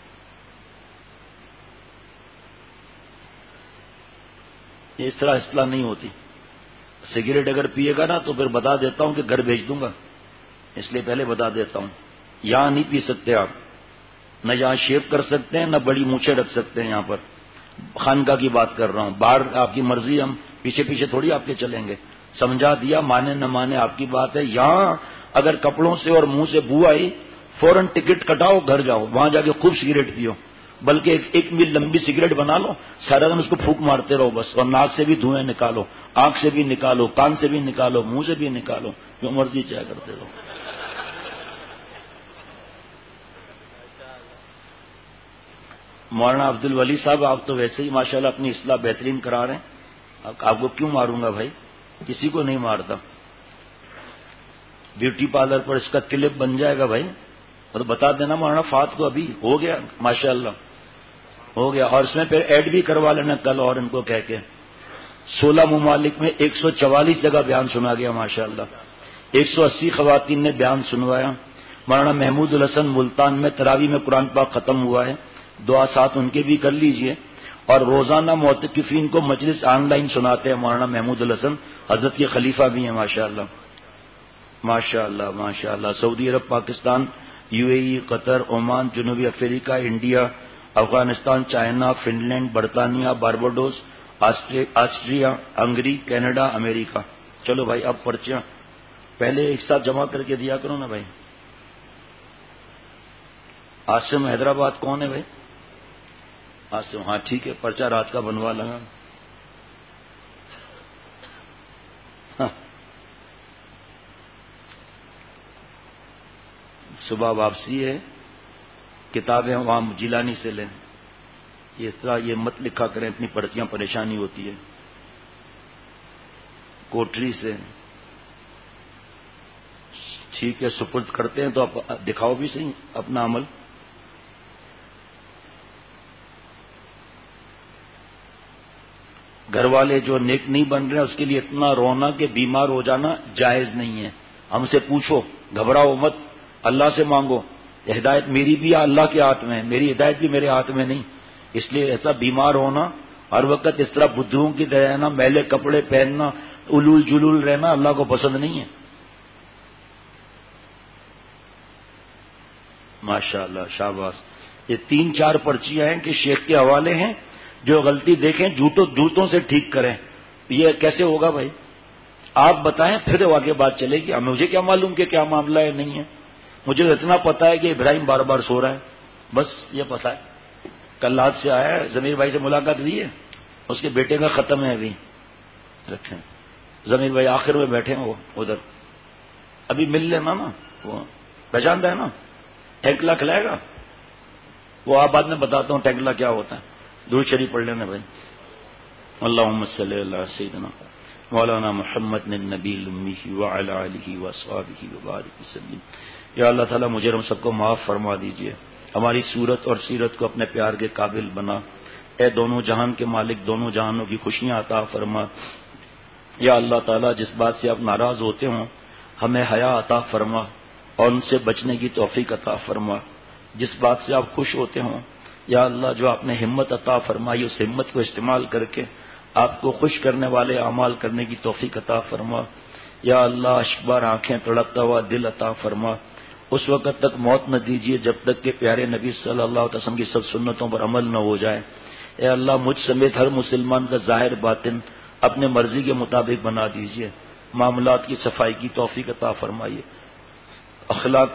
اس طرح اصلاح نہیں ہوتی. سگریٹ اگر پیے گا نا تو پھر بتا دیتا ہوں کہ گھر بھیج دوں گا، اس لیے پہلے بتا دیتا ہوں. یہاں نہیں پی سکتے آپ، نہ یہاں شیو کر سکتے ہیں، نہ بڑی مونچھیں رکھ سکتے ہیں. یہاں پر خانقاہ کی بات کر رہا ہوں. باہر آپ کی مرضی، ہم پیچھے پیچھے تھوڑی آپ کے چلیں گے. سمجھا دیا، مانے نہ مانے آپ کی بات ہے. یہاں اگر کپڑوں سے اور منہ سے بو آئی، فوراً ٹکٹ کٹاؤ، گھر جاؤ، وہاں جا کے خوب سگریٹ پیو. بلکہ ایک میل لمبی سگریٹ بنا لو، سارا دن اس کو پھونک مارتے رہو بس. اور ناک سے بھی دھوئیں نکالو، آنکھ سے بھی نکالو، کان سے بھی نکالو، منہ سے بھی نکالو، جو مرضی چاہے کرتے رہو. مولانا عبد الولی صاحب، آپ تو ویسے ہی ماشاءاللہ اپنی اصلاح بہترین کرا رہے ہیں. آپ کو کیوں ماروں گا بھائی؟ کسی کو نہیں مارتا. بیوٹی پارلر پر اس کا کلپ بن جائے گا بھائی، تو بتا دینا مولانا فات کو. ابھی ہو گیا ماشاءاللہ، ہو گیا. اور اس میں پھر ایڈ بھی کروا لینا کل، اور ان کو کہہ کے 16 ممالک میں 144 جگہ بیان سنا گیا ماشاءاللہ. 180 خواتین نے بیان سنوایا. مولانا محمود الحسن ملتان میں تراویح میں قرآن پاک ختم ہوا ہے. دعا ساتھ ان کے بھی کر لیجئے. اور روزانہ معتکفین کو مجلس آن لائن سناتے ہیں مولانا محمود الحسن، حضرت کے خلیفہ بھی ہیں ماشاء اللہ ماشاء اللہ ماشاء اللہ. سعودی عرب، پاکستان، یو اے ای، قطر، عمان، جنوبی افریقہ، India, Afghanistan, China, Finland, برطانیہ، بارباڈوس، آسٹریا، ہنگری، کینیڈا، امریکہ. چلو بھائی اب پرچیاں پہلے ایک ساتھ جمع کر کے دیا کرو نا بھائی. آسم حیدرآباد کون ہے بھائی؟ آسم، ہاں ٹھیک ہے، پرچہ رات کا بنوا لگا. صبح واپسی ہے، کتابیں وہاں جیلانی سے لیں. اس طرح یہ مت لکھا کریں، اتنی پرچیاں پریشانی ہوتی ہے. کوٹری سے ٹھیک ہے، سپرد کرتے ہیں تو آپ دکھاؤ بھی صحیح اپنا عمل. گھر والے جو نیک نہیں بن رہے ہیں اس کے لیے اتنا رونا کہ بیمار ہو جانا جائز نہیں ہے. ہم سے پوچھو، گھبراؤ مت، اللہ سے مانگو. ہدایت میری بھی اللہ کے ہاتھ میں ہے، میری ہدایت بھی میرے ہاتھ میں نہیں. اس لیے ایسا بیمار ہونا، ہر وقت اس طرح بدھوؤں کی طرح رہنا، میلے کپڑے پہننا، الول جلول رہنا اللہ کو پسند نہیں ہے. ماشاء اللہ، شاباش. یہ 3-4 پرچیاں ہیں کہ شیخ کے حوالے ہیں، جو غلطی دیکھیں جوتوں سے ٹھیک کریں. یہ کیسے ہوگا بھائی؟ آپ بتائیں پھر آگے بات چلے گی. مجھے کیا معلوم کہ کیا معاملہ ہے نہیں ہے. مجھے اتنا پتا ہے کہ ابراہیم بار بار سو رہا ہے، بس یہ پتا ہے. کل رات سے آیا ہے، ضمیر بھائی سے ملاقات ہوئی ہے، اس کے بیٹے کا ختم ہے ابھی. رکھیں ضمیر بھائی آخر میں بیٹھے ہیں، وہ ادھر ابھی مل لینا نا. وہ پہچانتا ہے نا، ٹینکلا کھلائے گا وہ. آپ بعد میں بتاتا ہوں ٹینکلا کیا ہوتا ہے. درود شریف پڑھ لینا بھائی. اللہم صلی علی سیدنا مولانا محمد النبی الامی وعلی آلہ وصحبہ وبارک وسلم. یا اللہ تعالیٰ مجھے ہم سب کو معاف فرما دیجئے، ہماری صورت اور سیرت کو اپنے پیار کے قابل بنا. اے دونوں جہان کے مالک، دونوں جہانوں کی خوشیاں عطا فرما. یا اللہ تعالیٰ جس بات سے آپ ناراض ہوتے ہوں ہمیں حیا عطا فرما اور ان سے بچنے کی توفیق عطا فرما. جس بات سے آپ خوش ہوتے ہوں یا اللہ جو آپ نے ہمت عطا فرمائی اس ہمت کو استعمال کر کے آپ کو خوش کرنے والے اعمال کرنے کی توفیق عطا فرما. یا اللہ اشکبار آنکھیں، تڑپتا ہوا دل عطا فرما. اس وقت تک موت نہ دیجیے جب تک کہ پیارے نبی صلی اللہ علیہ وسلم کی سب سنتوں پر عمل نہ ہو جائے. اے اللہ مجھ سمیت ہر مسلمان کا ظاہر باطن اپنے مرضی کے مطابق بنا دیجیے. معاملات کی صفائی کی توفیق عطا فرمائیے. اخلاق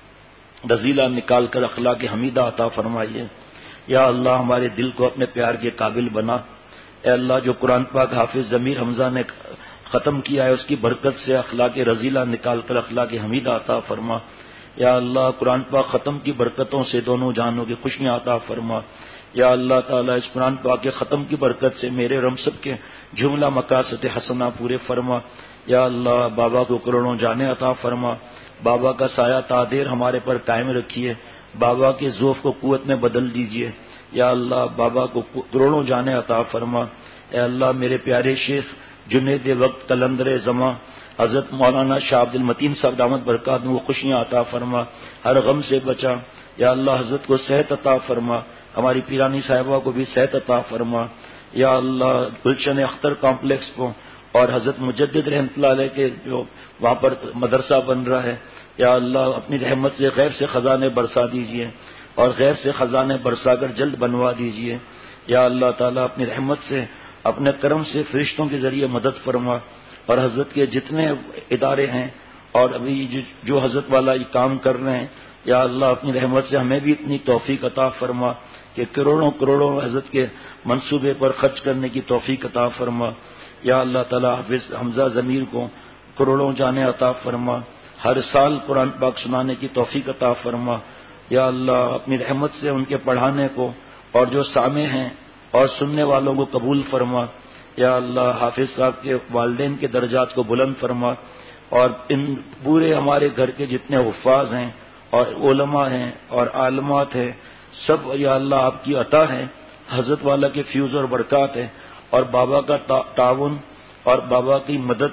رذیلہ نکال کر اخلاق حمیدہ عطا فرمائیے. یا اللہ ہمارے دل کو اپنے پیار کے قابل بنا. اے اللہ جو قرآن پاک حافظ ضمیر حمزہ نے ختم کیا ہے اس کی برکت سے اخلاق رذیلہ نکال کر اخلاق حمیدہ عطا فرما. یا اللہ قرآن پاک ختم کی برکتوں سے دونوں جہانوں کی خوشیاں عطا فرما. یا اللہ تعالیٰ اس قرآن پاک کے ختم کی برکت سے میرے رم سب کے جملہ مقاصد حسنہ پورے فرما. یا اللہ بابا کو کروڑوں جانے عطا فرما. بابا کا سایہ تادیر ہمارے پر قائم رکھیے. بابا کے ذوف کو قوت میں بدل دیجیے. یا اللہ بابا کو کروڑوں جانے عطا فرما. اے اللہ میرے پیارے شیخ جنید وقت قلندر زماں حضرت مولانا شاہ عبد المتین صاحب دامت برکات وہ خوشیاں عطا فرما، ہر غم سے بچا. یا اللہ حضرت کو صحت عطا فرما، ہماری پیرانی صاحبہ کو بھی صحت عطا فرما. یا اللہ گلشن اختر کمپلیکس کو اور حضرت مجدد رحمۃ اللہ علیہ کے جو وہاں پر مدرسہ بن رہا ہے، یا اللہ اپنی رحمت سے غیب سے خزانے برسا دیجیے اور غیب سے خزانے برسا کر جلد بنوا دیجیے. یا اللہ تعالیٰ اپنی رحمت سے اپنے کرم سے فرشتوں کے ذریعے مدد فرما. اور حضرت کے جتنے ادارے ہیں اور ابھی جو حضرت والا یہ کام کر رہے ہیں، یا اللہ اپنی رحمت سے ہمیں بھی اتنی توفیق عطا فرما کہ کروڑوں کروڑوں حضرت کے منصوبے پر خرچ کرنے کی توفیق عطا فرما. یا اللہ تعالیٰ حافظ حمزہ ضمیر کو کروڑوں جانے عطا فرما، ہر سال قرآن پاک سنانے کی توفیق عطا فرما. یا اللہ اپنی رحمت سے ان کے پڑھانے کو اور جو سامع ہیں اور سننے والوں کو قبول فرما. یا اللہ حافظ صاحب کے والدین کے درجات کو بلند فرما اور ان پورے ہمارے گھر کے جتنے حفاظ ہیں اور علماء ہیں اور عالمات ہیں سب یا اللہ آپ کی عطا ہے، حضرت والا کے فیوز اور برکات ہے اور بابا کا تعاون اور بابا کی مدد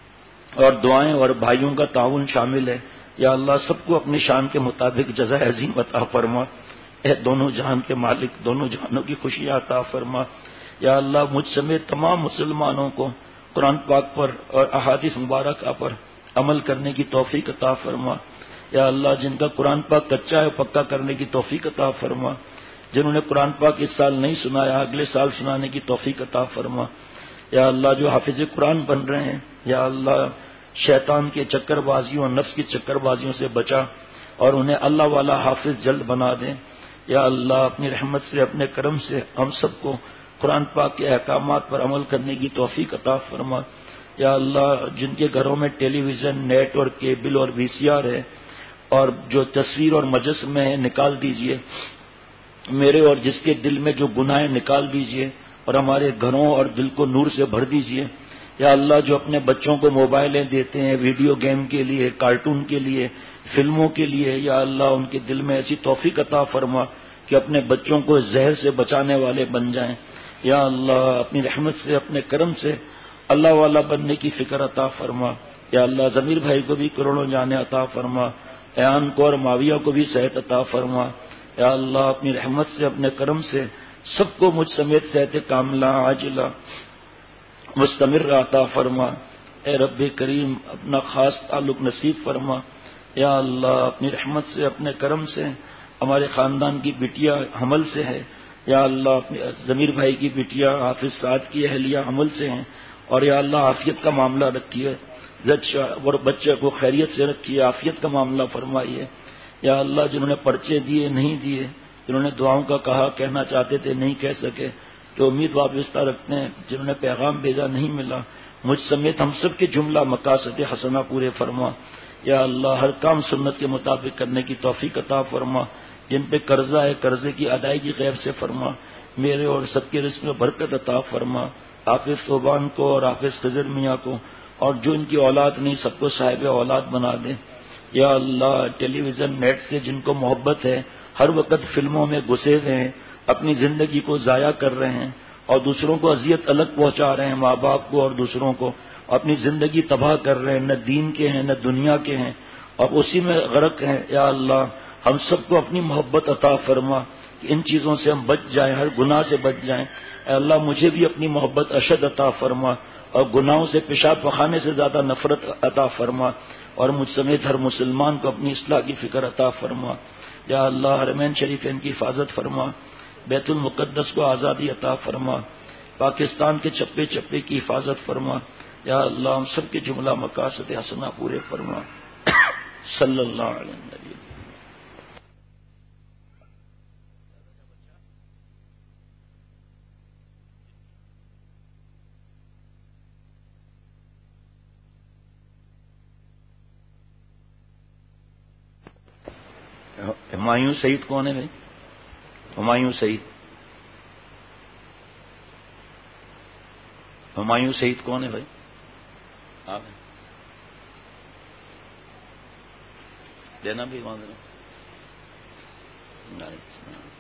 اور دعائیں اور بھائیوں کا تعاون شامل ہے. یا اللہ سب کو اپنی شان کے مطابق جزائے عظیم عطا فرما. اے دونوں جہان کے مالک، دونوں جہانوں کی خوشیاں عطا فرما۔ یا اللہ مجھ سمیت تمام مسلمانوں کو قرآن پاک پر اور احادیث مبارکہ پر عمل کرنے کی توفیق عطا فرما۔ یا اللہ جن کا قرآن پاک کچا ہے پکا کرنے کی توفیق عطا فرما، جنہوں نے قرآن پاک اس سال نہیں سنایا اگلے سال سنانے کی توفیق عطا فرما۔ یا اللہ جو حافظ قرآن بن رہے ہیں، یا اللہ شیطان کے چکر بازیوں اور نفس کی چکر بازیوں سے بچا اور انہیں اللہ والا حافظ جلد بنا دیں۔ یا اللہ اپنی رحمت سے، اپنے کرم سے ہم سب کو قرآن پاک کے احکامات پر عمل کرنے کی توفیق عطا فرما۔ یا اللہ جن کے گھروں میں ٹیلی ویژن، نیٹ اور کیبل اور وی سی آر ہے اور جو تصویر اور مجسمے ہیں نکال دیجئے، میرے اور جس کے دل میں جو گناہ نکال دیجئے اور ہمارے گھروں اور دل کو نور سے بھر دیجئے۔ یا اللہ جو اپنے بچوں کو موبائلیں دیتے ہیں ویڈیو گیم کے لیے، کارٹون کے لیے، فلموں کے لیے، یا اللہ ان کے دل میں ایسی توفیق عطا فرما کہ اپنے بچوں کو زہر سے بچانے والے بن جائیں۔ یا اللہ اپنی رحمت سے، اپنے کرم سے اللہ والا بننے کی فکر عطا فرما۔ یا اللہ ضمیر بھائی کو بھی کروڑوں جانے عطا فرما، ایان کو اور معاویہ کو بھی صحت عطا فرما۔ یا اللہ اپنی رحمت سے، اپنے کرم سے سب کو مجھ سمیت صحت کاملہ عاجلہ مستمر عطا فرما۔ اے رب کریم اپنا خاص تعلق نصیب فرما۔ یا اللہ اپنی رحمت سے، اپنے کرم سے ہمارے خاندان کی بٹیا حمل سے ہے، یا اللہ اپنے ضمیر بھائی کی بٹیا حافظ سعد کی اہلیہ حمل سے ہیں، اور یا اللہ عافیت کا معاملہ رکھیے، اور بچے کو خیریت سے رکھیے، عافیت کا معاملہ فرمائیے۔ یا اللہ جنہوں نے پرچے دیے نہیں دیے، جنہوں نے دعاؤں کا کہا کہنا چاہتے تھے نہیں کہہ سکے، جو امید وابستہ رکھتے ہیں، جنہوں نے پیغام بھیجا نہیں ملا، مجھ سمیت ہم سب کے جملہ مقاصد حسنہ پورے فرما۔ یا اللہ ہر کام سنت کے مطابق کرنے کی توفیق عطا فرما، جن پہ قرضہ ہے قرضے کی ادائیگی غیب سے فرما، میرے اور سب کے رزق میں برکت عطا فرما۔ حافظ صوبان کو اور حافظ خضر میاں کو اور جو ان کی اولاد نہیں سب کو صاحب اولاد بنا دے۔ یا اللہ ٹیلی ویژن نیٹ سے جن کو محبت ہے ہر وقت فلموں میں گھسے ہوئے ہیں، اپنی زندگی کو ضائع کر رہے ہیں اور دوسروں کو اذیت الگ پہنچا رہے ہیں، ماں باپ کو اور دوسروں کو اپنی زندگی تباہ کر رہے ہیں، نہ دین کے ہیں نہ دنیا کے ہیں اور اسی میں غرق ہیں۔ یا اللہ ہم سب کو اپنی محبت عطا فرما کہ ان چیزوں سے ہم بچ جائیں، ہر گناہ سے بچ جائیں۔ اے اللہ مجھے بھی اپنی محبت اشد عطا فرما اور گناہوں سے پیشاب پخانے سے زیادہ نفرت عطا فرما، اور مجھ سمیت ہر مسلمان کو اپنی اصلاح کی فکر عطا فرما۔ یا اللہ حرمین شریفین کی حفاظت فرما، بیت المقدس کو آزادی عطا فرما، پاکستان کے چپے چپے کی حفاظت فرما۔ یا اللہ ہم سب کے جملہ مقاصد حسنہ پورے فرما۔ صلی اللہ علیہ وسلم۔ ہمایوں سعید کون ہے بھائی؟ ہمایوں سعید، ہمایوں سعید کون ہے بھائی؟ آپ دینا بھی وہاں دینا۔